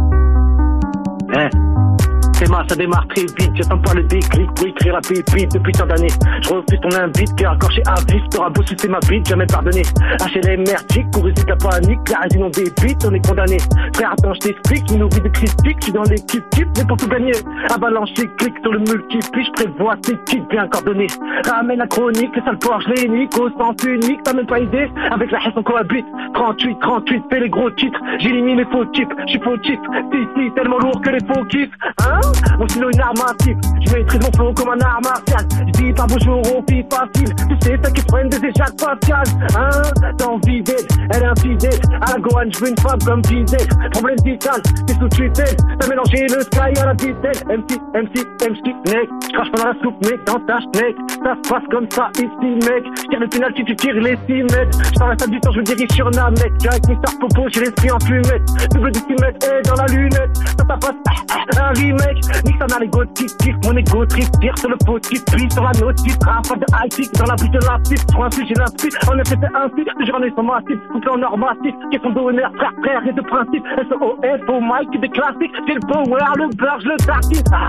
Eh. C'est ma, ça démarre très vite, j'attends pas le déclic, oui, écrire la pépite depuis tant d'années. Je refuse ton invite, cœur accroché à vif, t'auras beau sucer ma bite, jamais pardonné. H L M merdique, pour résister la panique, la résine on débite, on est condamné. Frère, attends, je t'explique, je me nourris de critiques, je suis dans l'équipe type, mais pour tout gagner. Avalanche et clic sur le multipli, je prévois tes kits bien coordonnés. Ramène la chronique, le sale porche, les nique, au sens unique, t'as même pas idée, avec la haine on cohabite. trente-huit, trente-huit, fais les gros titres, j'élimine les faux types, je suis faux type, si, si, tellement lourd que les faux kiffs, hein? Mon stylo une arme à type, je maîtrise mon flow comme un art martial. Je dis pas bonjour aux filles faciles, tu sais celles qui prennent des échappes faciales. Hein, t'as envie d'elle, elle est infidèle. À la Gohan, je veux une femme comme Diesel. Problème vital, t'es sous tutelle. T'as mélangé le sky à la vitelle. M C, M C, M C, mec. Je crache pas dans la soupe, mec, dans ta schneck. Ça se passe comme ça ici, mec. Je tire le penalty, tu tires les six mètres. Je t'en reste à du temps, je me dirige sur la mec. J'ai avec Mister Popo, j'ai l'esprit en fumette. Double du six mètres, et dans la lunette. Ça, ça passe, un remake. Nique ça dans les gothiques, kiff mon égo trip, tire sur le potier, puis sur la notice, rafale de high-kick, dans la bouche de la pipe, sur un sujet l'inspire, en effet c'est ainsi, les journées sont massives, couplé en normatif, question d'honneur, frère, frère et de principe, S O S, au mic, des classiques, j'ai le power, le beurre, je le tartine, ah.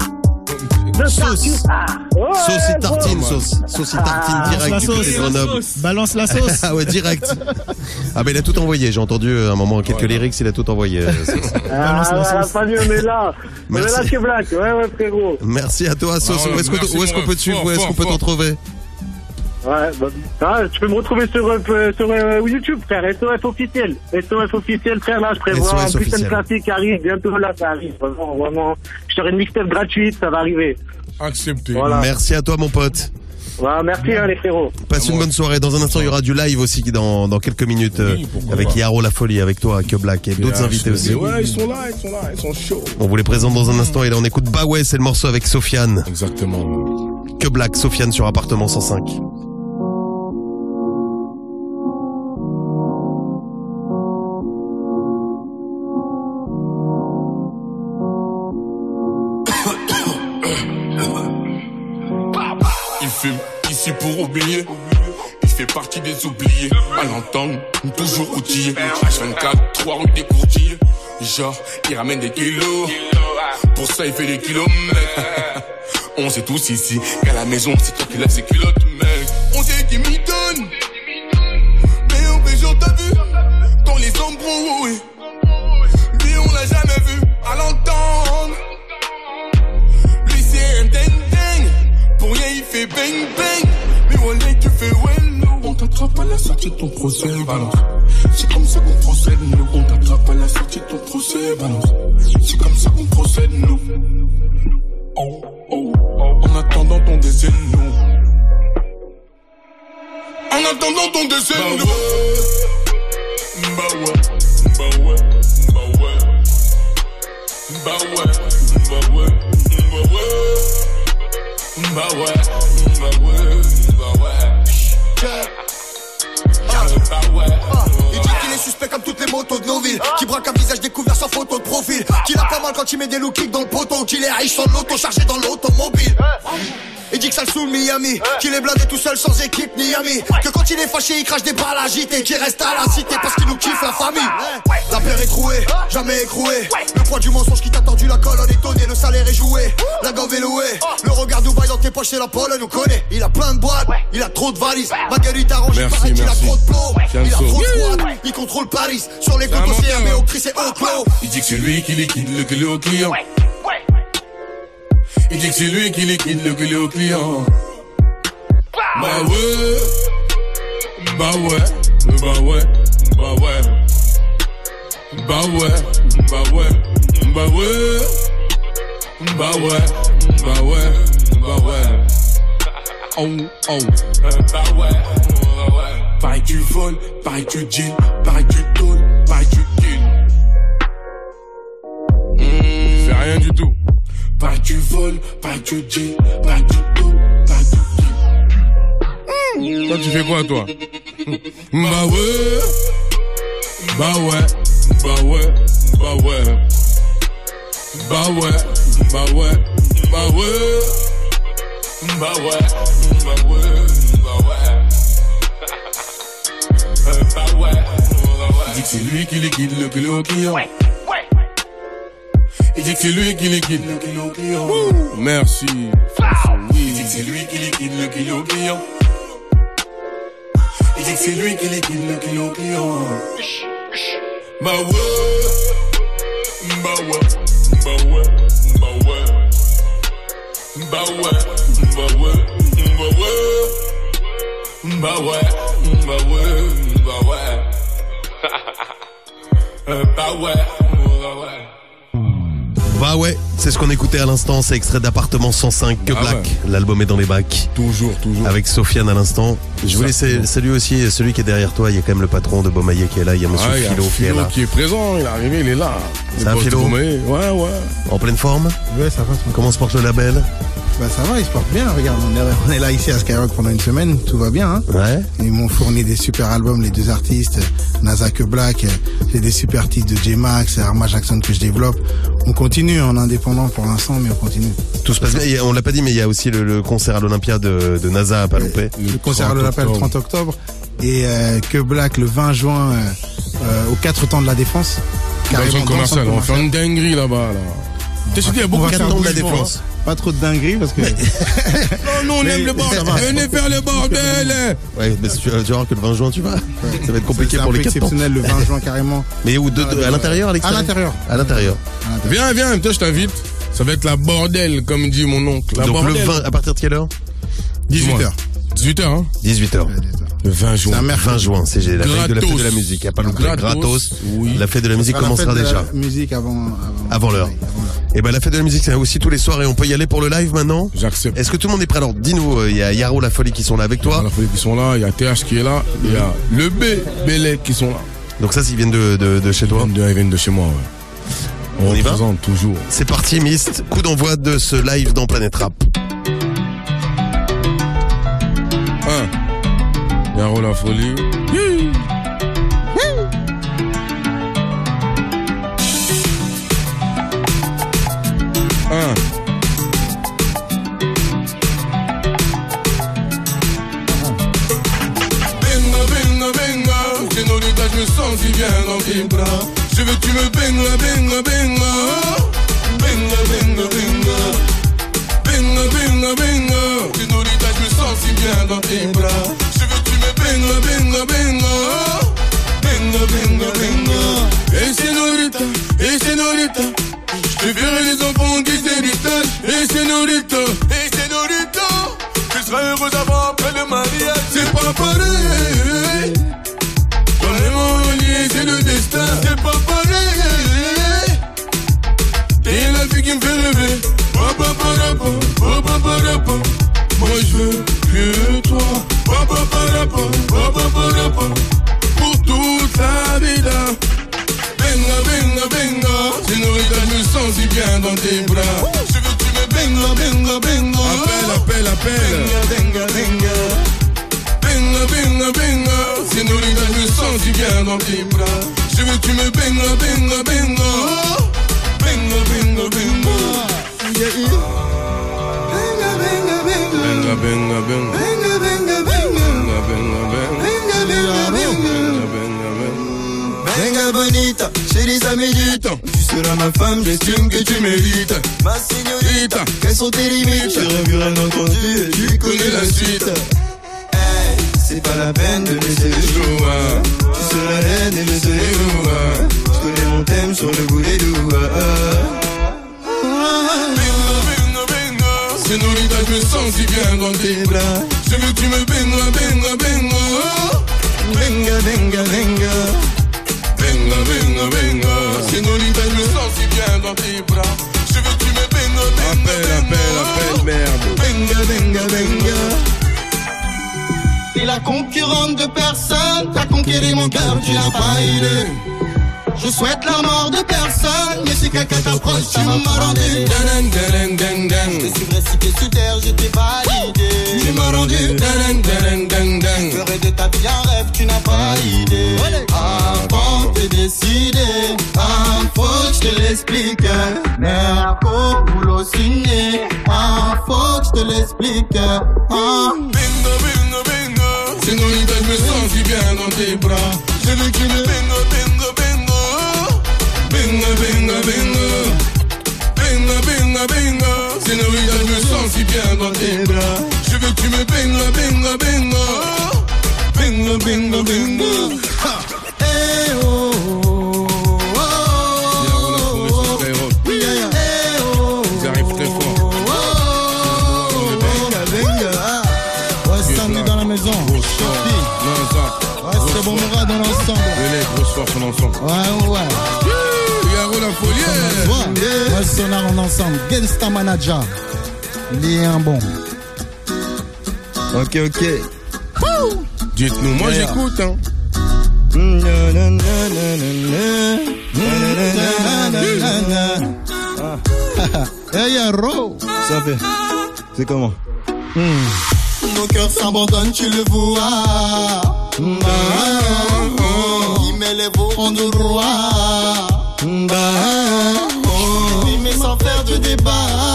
Sauce. Ah. Ouais, sauce et tartine, ouais. sauce. Sauce et tartine ah, direct la du sauce, côté de Grenoble. Balance la sauce. Ah ouais, direct. Ah mais il a tout envoyé, j'ai entendu à un moment quelques ouais, lyrics, il a tout envoyé. Euh, ah la famille, on est là. On est là chez Black, ouais ouais frérot. Merci à toi, Sauce. Ah, ouais, où est-ce, que, où est-ce qu'on peut te suivre, où est-ce qu'on peut t'en trouver? Ouais, bah, ah, tu peux me retrouver sur, euh, sur euh, YouTube, frère. S O F officiel. S O F officiel, frère. Là, je prévois un putain de classique qui arrive. Bientôt, là, ça arrive. Vraiment, vraiment. Je serai une mixtape gratuite, ça va arriver. Accepté. Voilà. Merci à toi, mon pote. Ouais, merci, hein, les frérots. Passe une bonne soirée. Dans un instant, il y aura du live aussi dans, dans quelques minutes. Oui, euh, avec Yaro La Folie, avec toi, Que Black et yeah, d'autres invités aussi. Ouais, ils sont là, ils sont là, ils sont chauds. On vous les présente dans un instant et là, on écoute Bah ouais, c'est le morceau avec Sofiane. Exactement. Que Black, Sofiane sur Appartement cent cinq. Ici pour oublier, il fait partie des oubliés. À l'entendre, toujours outillé. H vingt-quatre, trois rue des courtiers. Genre, il ramène des kilos. Pour ça, il fait des kilomètres. On sait tous ici qu'à la maison, c'est toi qui lève ses culottes, mec. On sait qui m'y donne. Mais on fait genre, t'as vu, dans les embrouilles. Lui, on l'a jamais vu à l'entendre. Lui, c'est un ding ding. fais bang bang. Mais Wallah tu fais well. On t'attrape à la sortie de ton procès, balance. C'est comme ça qu'on procède, nous. On t'attrape à la sortie de ton procès, balance. C'est comme ça qu'on procède, nous. Oh, oh, oh. En attendant ton décès, nous. En attendant ton décès, nous. Bah ouais, bah ouais, bah ouais. Bah ouais, bah ouais, bah ouais. Bah ouais, bah ouais, bah ouais. Bah ouais. Il dit qu'il est suspect comme toutes les motos de nos villes, qui braque un visage découvert sans photo de profil, qu'il a pas mal quand il met des look kicks dans le poteau, qu'il est riche sans l'auto chargé dans l'automobile. Il dit que ça le saoule Miami, qu'il est blindé tout seul sans équipe ni ami, que quand il est fâché il crache des balles agitées, qu'il reste à la cité parce qu'il nous kiffe la famille. La paire est trouée, jamais écrouée, le poids du mensonge qui t'a tendu la colonne est tonné, le salaire est joué, la gove est louée, le regard Dubaï dans tes poches c'est la Pologne, on connaît. Il a plein de boîtes, il a trop de valises, ma gueule il t'arrange, il paraît qu'il a trop de plots, il a trop de squad, il contrôle Paris, sur les côtes océans mais au cri c'est au clos. Il dit que c'est lui qui liquide le gueule au client. Il dit que c'est lui qui liquide le gueule au client. Bah ouais, bah ouais, bah ouais, bah ouais, bah ouais, bah ouais, bah ouais, bah ouais, bah ouais, bah ouais. Oh oh, bah ouais, bah ouais. Pareil que tu voles, pareil que tu deals, pareil que tu tôles, pareil que tu kills. Mmh. C'est rien du tout. Pareil que tu voles, pareil que tu deals, pareil que tu tôles, pareil que tu Toi, tu fais quoi, toi? Bah ouais, bah ouais, bah ouais, bah ouais, bah ouais, bah ouais, bah ouais, bah ouais, bah ouais, bah ouais, bah ouais. Il dit que c'est lui qui liquide le kilo au client. Il dit que c'est lui qui liquide le kilo au client. Merci. Il dit que c'est lui qui liquide le kilo au client. Il dit que c'est lui qui liquide le kilo client. Bah ouais, bah ouais, bah ouais, bah ouais, bah ouais, bah ouais, bah ouais, bah ouais, bah ouais, bah ouais, bah ouais, bah ouais. Bah ouais, c'est ce qu'on écoutait à l'instant, c'est extrait d'Appartement cent cinq que Ah Black. ouais. L'album est dans les bacs. Toujours, toujours. Avec Sofiane à l'instant. Je voulais Exactement. saluer aussi celui qui est derrière toi. Il y a quand même le patron de Beaumaillé qui est là. Il y a Monsieur Ah, il y a Philo qui est Philo là. qui est présent, il est arrivé, il est là. Ça Le va, boss de Philo? Beaumaillé. Ouais, ouais. En pleine forme? Ouais, ça va. Comment se porte le label? Bah ça va, ils se portent bien. Regarde, on est, on est là ici à Skyrock pendant une semaine, tout va bien. Hein. Ouais. Ils m'ont fourni des super albums, les deux artistes, NASA que Black. J'ai des super titres de J-Max, Arma Jackson que je développe. On continue en indépendant pour l'instant, mais on continue. Tout se passe bien. Et on l'a pas dit, mais il y a aussi le, le concert à l'Olympia de, de NASA à pas louper. Le concert à l'Olympia le trente octobre et euh, que Black le vingt juin euh, euh, aux quatre temps de la Défense. Dans le Carrément centre dans le centre commercial, on va faire commercial. une dinguerie là-bas, là. T'as dit, il y a beaucoup de quatre temps de la gens, Défense. Pas trop de dinguerie parce que. Non, nous on Mais aime le bordel. ça va. Venez faire le bordel. Ouais, mais tu, tu vas voir que le vingt juin, tu vas. Ça va être compliqué C'est un pour peu les quatre temps. exceptionnel le vingt juin carrément. Mais où, de, de- à l'intérieur, à À l'extérieur? l'intérieur. À l'intérieur. Viens, viens, toi je t'invite. Ça va être la bordel, comme dit mon oncle. La Donc bordel. le vingt, à partir de quelle heure? dix-huit heures. dix-huit heures, hein. dix-huit heures. Le vingt juin. C'est un mercredi. vingt juin, c'est la veille de la fête Gratos. de la musique. Y a pas longtemps. Gratos. Gratos. Oui. La fête de la musique À la commencera fête de déjà. la musique avant. Avant, Avant l'heure. Et ben la fête de la musique, c'est aussi tous les soirs et on peut y aller pour le live maintenant. J'accepte. Est-ce que tout le monde est prêt? Alors dis-nous, il y a Yaro La Folie qui sont là avec Il y a toi. la folie qui sont là, il y a T H qui est là, il y a le B, Bélec qui sont là. Donc ça, ils viennent de, de, de chez Ils toi. viennent de, ils viennent de chez moi, ouais. On, On y va représente toujours. C'est parti, Mist. Coup d'envoi de ce live dans Planète Rap. Un. Yaro La Folie. Un. Benga, benga, benga, señorita, je me sens si bien dans tes bras. Je veux que tu me benga, benga, benga. Benga, benga, benga. Benga, benga, benga, señorita, je me sens si bien dans tes bras. Je veux que tu me benga, benga, benga. Benga, benga, benga. Et señorita, et señorita, je te ferai les enfants qui s'héritage. Et señorita, et señorita, tu seras pas pareil. Vraiment lié, c'est le destin. C'est pas pareil. T'es la fille qui me fait rêver. Papa parapa, papa parapa. Moi je veux que toi. Papa parapa, papa parapa. Pour toute la vida. Benga, benga, benga. Señorita, je me sens si bien dans tes bras. Je veux que tu me benga, benga, benga. Appelle, appelle, appelle. Benga, benga, benga. Benga, benga, benga. Señorita, je me sens si bien dans tes bras. Je veux que tu me benga, benga, benga. Benga, benga, benga. Yeah, yeah. Benga, benga, benga. Benga, benga, benga. Benga, benga, benga. Benga, benga, benga. Benga, benga, benga. Benga, benga. Benga bonita, chérie ça médite. Tu seras ma femme, j'estime que tu mérites. Ma signorita, quelles sont tes limites? Tu aurais vu rien entendu et tu connais la suite. Hey, c'est pas la peine de laisser le choix. Tu seras laide et je serai loin. Je connais mon thème sur le boulet d'oua. Benga, benga, benga. Señorita, je me sens si bien dans tes bras. Je veux que tu me benga, benga, benga. Benga, benga, benga. Benga, benga, benga. Señorita, je me sens si bien dans tes bras. Je veux que tu me benga, benga, Appelle, appelle, appelle, merde. benga, benga, benga. T'es la concurrente de personne. T'as conquéri mon cœur, tu n'as pas idée. Je souhaite la mort de personne, mais si quelqu'un t'approche, tu m'as rendu. Dang, dang, dang, dang. Je te suivrai si t'es sous terre, je t'ai validé. Tu m'as rendu. Dang, dang, dang, dang. Je ferai de ta vie un rêve, tu n'as pas idée. Avant de décider, ah, faut que je te l'explique. Merco, boulot signé, ah, faut que je te l'explique. Ah. Bingo, bingo, bingo. Señorita, je me sens si bien dans tes bras. Je veux que tu me bingo, bingo, bingo. Bingo, bingo, bingo. Bingo, bingo, bingo. Señorita, je me sens si bien dans tes bras. Je veux que tu me bingo, bingo, bingo. Bingo, bingo, bingo. Eh oh, oh, oh. Ils arrivent très fort. Benga, benga. Ouais, samedi dans la maison. Non, ça. Ouais, c'est bon, Moura dans l'ensemble. Venez, grosse force en ensemble. Ouais, ouais. Figaro la folie. Ouais, sonar en ensemble. Gangsta Manager. Lien bon. Ok, ok. Dites-nous, moi Yeah. j'écoute, hein. Hey, Yaro. Ça fait. C'est comment? Nos cœurs s'abandonnent, tu le vois. Bah, oh. Il met les veaux en droit. Bah, oh. Il met sans faire de débat.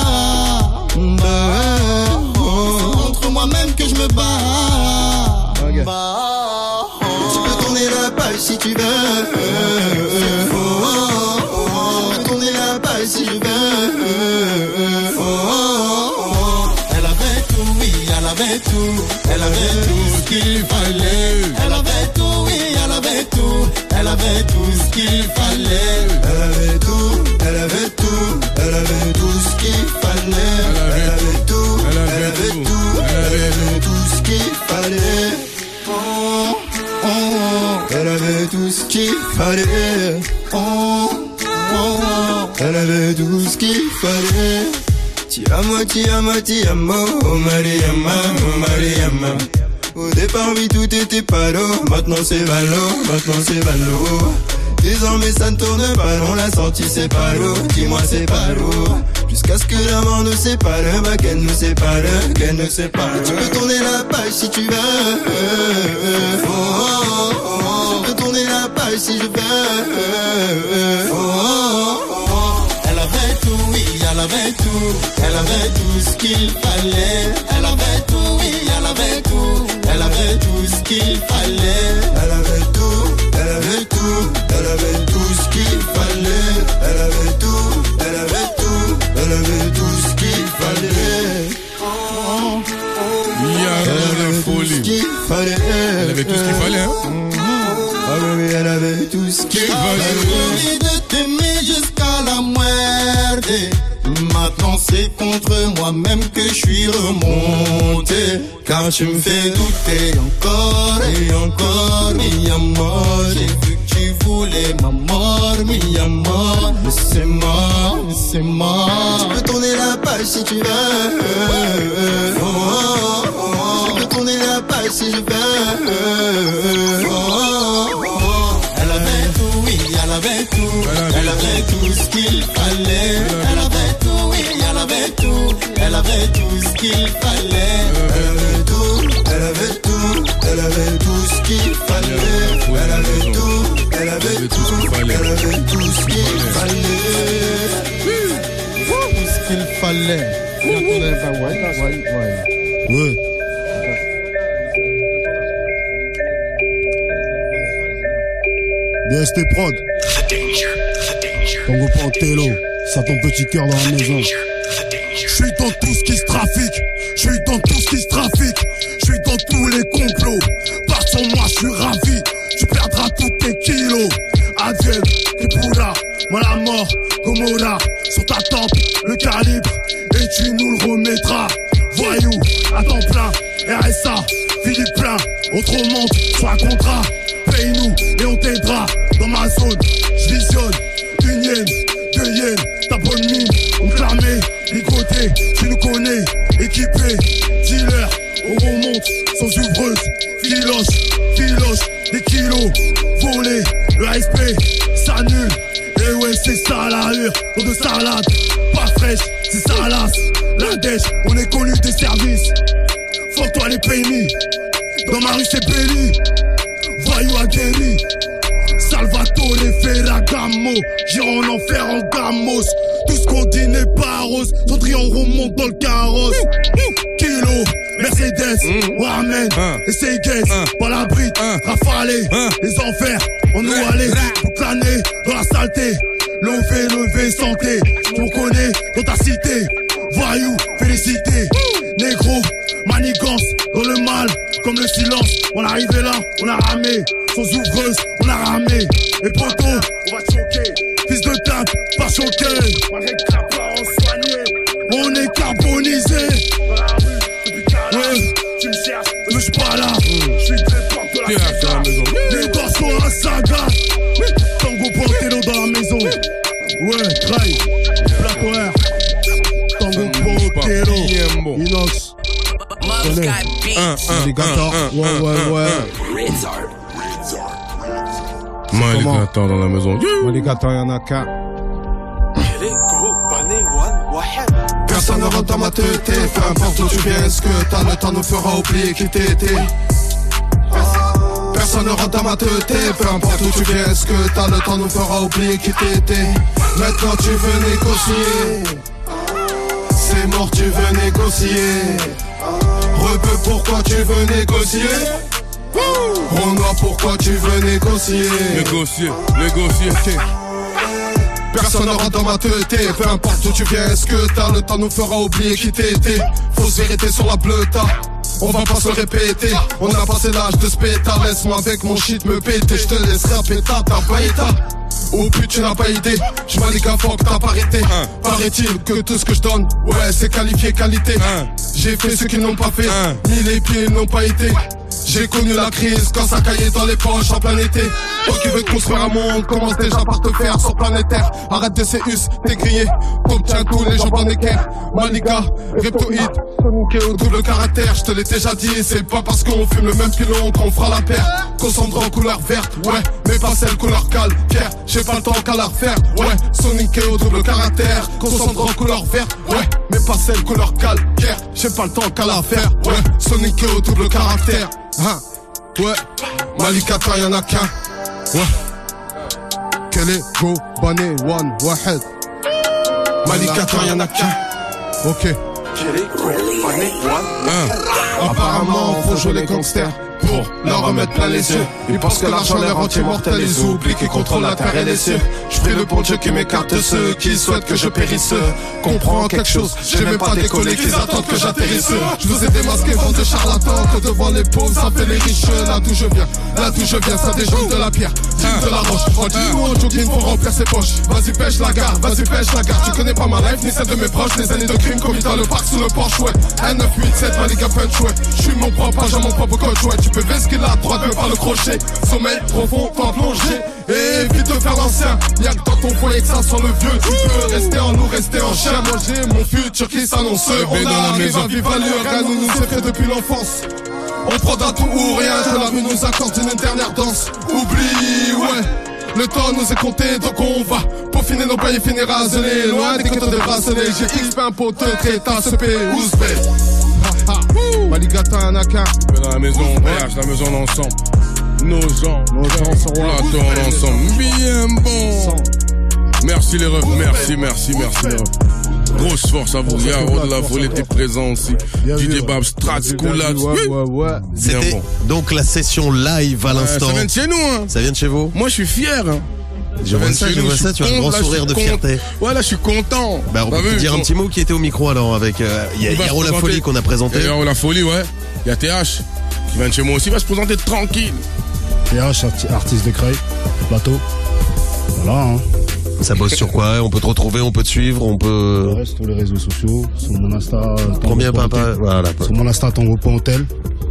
Bah, oh. Entre moi-même que je me bats. Okay. Bah, oh. Tu peux tourner la page si tu veux. Oh, oh, oh. Tu peux tourner la page si je veux. Oh, oh, oh. Elle avait tout, oui, elle avait tout. Elle avait tout ce qu'il fallait. Elle avait tout, oui, elle avait tout. Elle avait tout ce qu'il fallait. Elle avait tout, elle avait tout. Elle avait tout ce qu'il fallait. Elle avait tout, elle avait tout. Elle avait tout ce qu'il fallait. Oh, oh, oh. Elle avait tout ce qu'il fallait. Oh, oh, oh. Elle avait tout ce qu'il fallait. Ti amo, ti amo, ti amo, oh Mariama, oh Mariama. Au départ, oui, tout était palo, maintenant c'est valo, maintenant c'est valo. Désormais ça ne tourne pas, on l'a sorti, c'est pas l'eau, dis-moi c'est pas l'eau. Jusqu'à ce que la mort nous sépare, bah qu'elle nous sépare, qu'elle nous sépare. Tu peux tourner la page si tu veux. Oh, oh, oh. Tu peux tourner la page si je veux. Oh, oh, oh. Elle avait tout, oui, elle avait tout. Elle avait tout ce qu'il fallait. Elle avait tout, oui, elle avait tout. Elle avait tout ce qu'il fallait. Elle avait tout, elle avait tout. Elle avait tout ce qu'il fallait. Elle avait tout, elle avait tout. Elle avait tout ce qu'il fallait. Oh, oh, oh. Yaro la folie. Elle avait tout ce qu'il fallait, hein. Ah oui, elle avait tout ce qu'il fallait. J'ai envie de t'aimer jusqu'à la muerte. Maintenant C'est contre moi-même que je suis remonté. Car tu me fais douter encore et encore. Mi amor, j'ai vu que tu voulais ma mort. Mi amor, mais c'est mort, mais c'est mort. Tu peux tourner la page si tu veux. Oh, oh, oh. Je peux tourner la page si je veux. Oh, oh, oh. Elle avait tout, oui, elle avait tout. Elle avait tout ce qu'il fallait. Elle avait tout, oui, elle avait tout. Elle avait tout ce qu'il fallait. Elle avait tout, elle avait tout. Elle avait tout ce qu'il fallait. Elle avait tout, elle avait tout. Elle avait tout ce qu'il fallait. Tout ce qu'il fallait. Ouais, ouais, ouais. Ouais. D S T Prod. Congo Pantello, ça ton petit cœur dans la maison. Je suis dans tout ce qui se trafique, je suis dans tout ce qui se trafique, je suis dans tous les complots. Part sur moi, je suis ravi, tu perdras tous tes kilos. Advienne, Kipura, moi la mort, Gomorrah, sur ta tempe, le calibre, et tu nous le remettras. Voyou, à temps plein, R S A, Philippe plein, autrement, soit contrat. Paye-nous et on t'aidera. Dans ma zone, je visionne une hyène, deux hyènes, ta bonne mine, on clamait, ligoté, tu nous connais, équipé, dealer, on remonte, sans ouvreuse, filoche, filoche, des kilos, volés, le A S P, s'annule, et ouais c'est ça la hure, dans de salade, pas fraîche, c'est salace, la dèche, on est connu des services, fuck toi les pénis, dans ma rue c'est Belly. Voyou aguerri, Salvatore Ferragamo, j'irai en enfer en gamos. Tout ce qu'on dit n'est pas rose, Cendrillon remonte dans le carrosse. Kilo, Mercedes, on ramène, et c'est gaze, pas la bride, rafalé, les enfers, on nous allait, toute l'année, dans la saleté. Levé, levé, santé, on connaît dans ta cité. Voyou, félicité, négro, manigance, dans le mal, comme le silence, on arrivé là, on a ramé, sans ouvreuse, on a ramé, et poto, on va choquer, fils de tape, pas choqué, malgré que la part en soigné, on est carbonisé, dans la rue, depuis qu'à ouais, tu me cherches, je suis pas là, je suis très fort de la maison, les gars sont un saga, Tango Pantello dans la maison, ouais, trail, Black Horaire, Tango Pantello, Inox. Alligator, ouais, ouais, ouais. Alligator dans la maison. Alligator, y'en a qu'un. Personne ne rentre dans ma tête, peu importe où tu viens, ce que t'as, le temps nous fera oublier qui t'étais. Personne ne rentre dans ma tête, peu importe où tu viens, ce que t'as, le temps nous fera oublier qui t'étais. Maintenant tu veux négocier, c'est mort, tu veux négocier. Rebeu, pourquoi tu veux négocier? Renoir, pourquoi tu veux négocier? Négocier, négocier, ok. Personne ne rentre dans ma tête, peu importe où tu viens, est-ce que t'as, le temps nous fera oublier qui t'étais. Fausse vérité sur la bleuta, on va pas se répéter. On a passé l'âge de spéta, laisse-moi avec mon shit me péter. Je te laisserai à péta, t'as pas état. Oh pute, tu n'as pas idée, je m'en les fuck, t'as pas arrêté. Hein. Paraît-il que tout ce que je donne, ouais, c'est qualifié qualité. Hein. J'ai fait ce qu'ils n'ont pas fait, hein. Ni les pieds n'ont pas été. J'ai connu la crise quand ça caillait dans les poches en plein été. Toi qui veux te construire un monde, commence déjà par te faire sur planète Terre. Arrête de ces us, t'es grillé, t'obtiens tous les jambes en équerre. Malika, Reptoïde, Sonic au double caractère. Je te l'ai déjà dit, c'est pas parce qu'on fume le même pilon qu'on fera la paire. Concentre en couleur verte, ouais, mais pas celle couleur calcaire. J'ai pas le temps qu'à la refaire, ouais, Sonic au double caractère. Concentre en couleur verte, ouais, mais pas celle couleur calcaire. J'ai pas le temps qu'à la faire, ouais, Sonic au double caractère. Hein, ouais, Malika, toi y'en a qu'un. Ouais, Kelly, Go, Bané, One, Wahed. Malika, toi y'en a qu'un. Ok. Kelly, Go, Bané, One. Apparemment, faut jouer les gangsters. pour leur remettre plein les yeux. Ils pensent que l'argent les rend immortels, ils oublient qu'ils contrôlent la terre et les cieux. Je prie le bon Dieu qui m'écarte de ceux qui souhaitent que je périsse. Comprends quelque chose, j'ai même pas décollé qu'ils attendent que j'atterrisse. Je vous ai démasqué, bande de charlatans, que devant les pauvres ça fait les riches. Là d'où je viens, là d'où je viens, ça déjoue de la pierre, digne de la roche. Tranquillement en jogging pour remplir ses poches. Vas-y pêche la gare, vas-y pêche la gare. Tu connais pas ma life, ni celle de mes proches. Les années de crime commis dans le parc sous le porche, ouais. un neuf huit sept, Maliga punch, ouais. Je suis mon propre agent, mon propre coach, ouais. Tu peux vesquer la droite, mais pas le crochet. Sommeil profond, t'en plonger. Et vite de faire l'ancien. Y'a que dans ton foyer que ça sent le vieux. Tu peux rester en loup, rester en chien. Moi j'ai mon futur qui s'annonce. On arrive à vivre à l'heure, rien nous nous est fait depuis l'enfance. On prend d'un tout ou rien, que la rue nous accorde une dernière danse. Oublie, ouais. Le temps nous est compté, donc on va peaufiner nos pailles et finir à zeler. Loin des côtes de bracelets, j'ai X P un pote, Créta, C P, Ouzbek. Maligata, Anaka. Dans la maison, on voyage, la maison ensemble. Nos gens, nos gens seront là ensemble. Bien bon. Merci les refs, merci, merci, merci les refs. Grosse force à vous, Yaro de la folie était présent aussi. D J Bab, Strat, Koulad. C'était donc la session live à l'instant. Ça vient de chez nous, hein. Ça vient de chez vous. Moi, je suis fier, hein. Je vois ça, je vois ça, tu as un grand sourire de fierté. Ouais, là, je suis content. Bah, on peut te dire un petit mot qui était au micro alors avec euh, il y a Yaro la folie qu'on a présenté. Yaro la folie, ouais. Il y a T H qui vient de chez moi aussi, il va se présenter tranquille. T H, artiste de Creil, bateau. Voilà, hein. Ça bosse sur quoi? On peut te retrouver, on peut te suivre, on peut... Je reste sur les réseaux sociaux, sur mon Insta... Combien papa? Voilà. Sur mon Insta, Tango Point Hotel.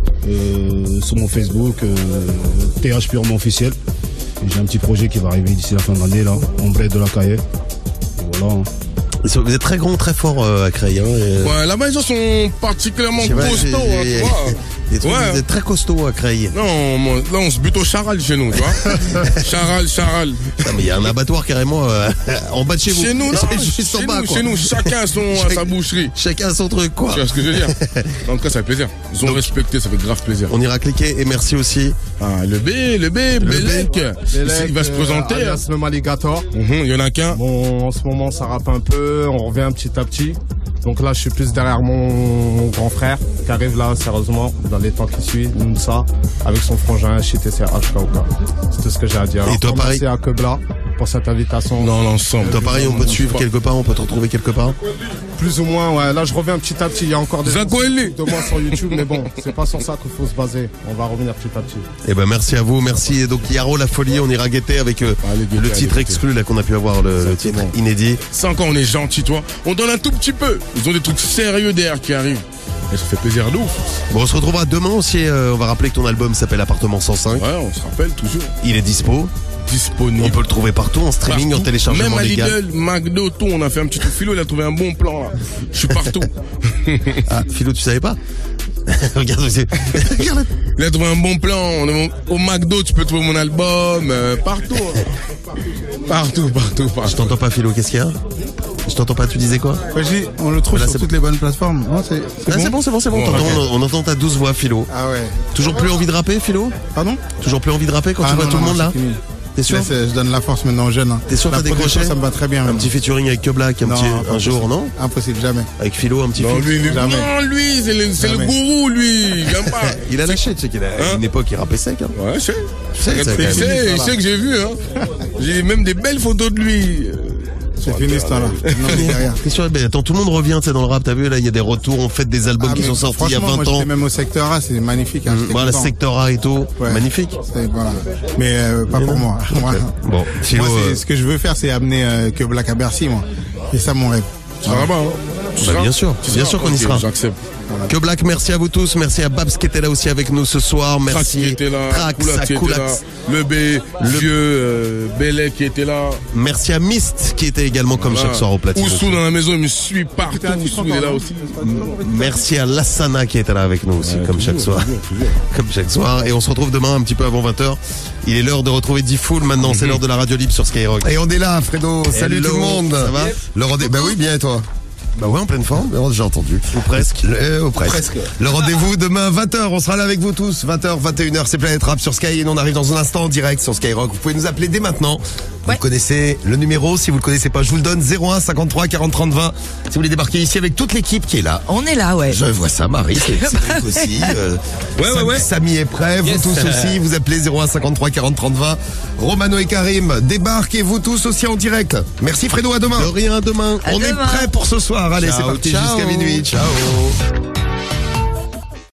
Euh, sur mon Facebook, euh, T H purement officiel. J'ai un petit projet qui va arriver d'ici la fin de l'année, là, en bled de la Caille. Voilà. Hein. Vous êtes très grand, très fort euh, à Creil. Hein, et... Ouais, là-bas, ils sont particulièrement costauds, hein, tu vois. Trucs, ouais. Vous êtes très costaud à Creil. Non, moi, là on se bute au charal chez nous, tu vois. charal, charal. Non, mais il y a un abattoir carrément euh, en bas de chez vous. Chez nous, non, juste chez, en bas, nous quoi. chez nous, chacun a son, Chaque, à sa boucherie. Chacun a son truc, quoi. Tu vois ce que je veux dire. En tout cas, ça fait plaisir. Ils ont Donc, respecté, ça fait grave plaisir. On ira cliquer et merci aussi. Ah, le B, le B, le Bélec. Ouais. Il va se présenter. Euh, le Maligator. Il mm-hmm, y en a qu'un. Bon, en ce moment, ça rappe un peu. On revient petit à petit. Donc là, je suis plus derrière mon, mon grand frère qui arrive là, sérieusement, dans les temps qui suivent, Mounsa, avec son frangin H T C H K O K. C'est tout ce que j'ai à dire. Et toi, pareil. Merci à Kebla pour cette invitation. Dans l'ensemble. Toi, pareil, on peut te suivre quelque part, on peut te retrouver quelque part. Plus ou moins, ouais. Là, je reviens petit à petit. Il y a encore des de moi sur YouTube, mais bon, c'est pas sur ça qu'il faut se baser. On va revenir petit à petit. Eh ben, merci à vous, merci. Donc, Yaro la folie, on ira guetter avec euh, allez, guetter, le titre allez, exclu là qu'on a pu avoir, le, le titre inédit. C'est encore, on est gentil, toi. On donne un tout petit peu. Ils ont des trucs sérieux derrière qui arrivent. Et ça fait plaisir à nous. Bon, on se retrouvera demain aussi. Euh, on va rappeler que ton album s'appelle Appartement cent cinq. Ouais, on se rappelle toujours. Il est dispo. Disponible. On peut le trouver partout en streaming, partout. En téléchargement même à légal. Lidl, McDo, tout. On a fait un petit truc. Philo, il a trouvé un bon plan là. Je suis partout. Ah, Philo, tu savais pas? Regarde, regarde. Il a trouvé un bon plan. Au McDo, tu peux trouver mon album. Euh, partout. Partout, partout, partout. Je t'entends pas, Philo. Qu'est-ce qu'il y a? Je t'entends pas, tu disais quoi? Vas-y, on le trouve voilà, sur toutes les bonnes plateformes. Non, c'est, c'est, ah, bon c'est bon, c'est bon, c'est bon. bon okay. on, on entend ta douce voix, Philo. Ah ouais. Toujours plus envie de rapper, Philo? Pardon? Toujours plus envie de rapper quand ah, tu vois non, tout non, le monde là? Fini. T'es sûr? Je, je donne la force maintenant aux jeunes. Hein. T'es sûr que t'as décroché? Ça me va très bien. Un même. petit featuring avec Keblack, un non, petit, un jour, non? Impossible, jamais. Avec Philo, un petit non, feat. Lui, lui, jamais. Non, lui, c'est le, c'est le gourou, lui. Il aime pas. Il a lâché, tu sais qu'il a hein? Une époque, il rappait sec. Hein. Ouais, je sais. Je sais, il sait, il sait que j'ai vu, hein. J'ai même des belles photos de lui. C'est fini ce temps-là. T'es sûr? Ben, attends, tout le monde revient, tu sais, dans le rap, t'as vu, là, il y a des retours, on fait des albums ah, qui sont sortis il y a vingt moi, ans. Même au secteur A, c'est magnifique. Hein, mmh, voilà, secteur A et tout. Ouais. Magnifique. Voilà. Mais, euh, pas mais pour non. moi. moi, bon, Philo, moi euh... ce que je veux faire, c'est amener euh, Keblack à Bercy, moi. C'est ça mon rêve. Tu seras là-bas, hein? Bah, bien sûr, bien sûr qu'on y sera. J'accepte. Keblack, merci à vous tous, merci à Babs qui était là aussi avec nous ce soir, merci. Trax qui était là, Trax, Koulak qui était là, le B, le vieux euh, Bélec qui était là. Merci à Myst qui était également comme voilà. Chaque soir au platine. Oussou dans la maison, il me suit partout, Oussou il est là aussi. Merci à Lassana qui était là avec nous aussi, ouais, comme toujours, chaque soir. Toujours, toujours. Comme chaque soir. Et on se retrouve demain un petit peu avant vingt heures. Il est l'heure de retrouver D-Fool maintenant, mm-hmm. C'est l'heure de la radio libre sur Skyrock. Et on est là, Fredo. Salut Hello. Tout le monde. Ça va? Le rendez- Bah oui, bien et toi? Bah ouais, en pleine forme, j'ai entendu. Ou presque. Le, ou presque. presque. Le rendez-vous demain vingt heures, on sera là avec vous tous. vingt heures, vingt et une heures, c'est Planète Rap sur Sky et nous on arrive dans un instant en direct sur Skyrock. Vous pouvez nous appeler dès maintenant Vous connaissez le numéro, si vous le connaissez pas, je vous le donne, zéro un cinquante-trois quarante trente vingt. Si vous voulez débarquer ici avec toute l'équipe qui est là. On est là, ouais. Je vois ça, Marie, c'est Cédric aussi. Euh, Ouais, ouais, Sam- ouais. Samy est prêt, vous Yes. tous aussi, vous appelez zéro un cinquante-trois quarante trente vingt. Romano et Karim débarquent et vous tous aussi en direct. Merci Fredo, à demain. De rien, à demain. À On demain. est prêt pour ce soir. Allez, Ciao, c'est parti ciao. jusqu'à minuit. Ciao.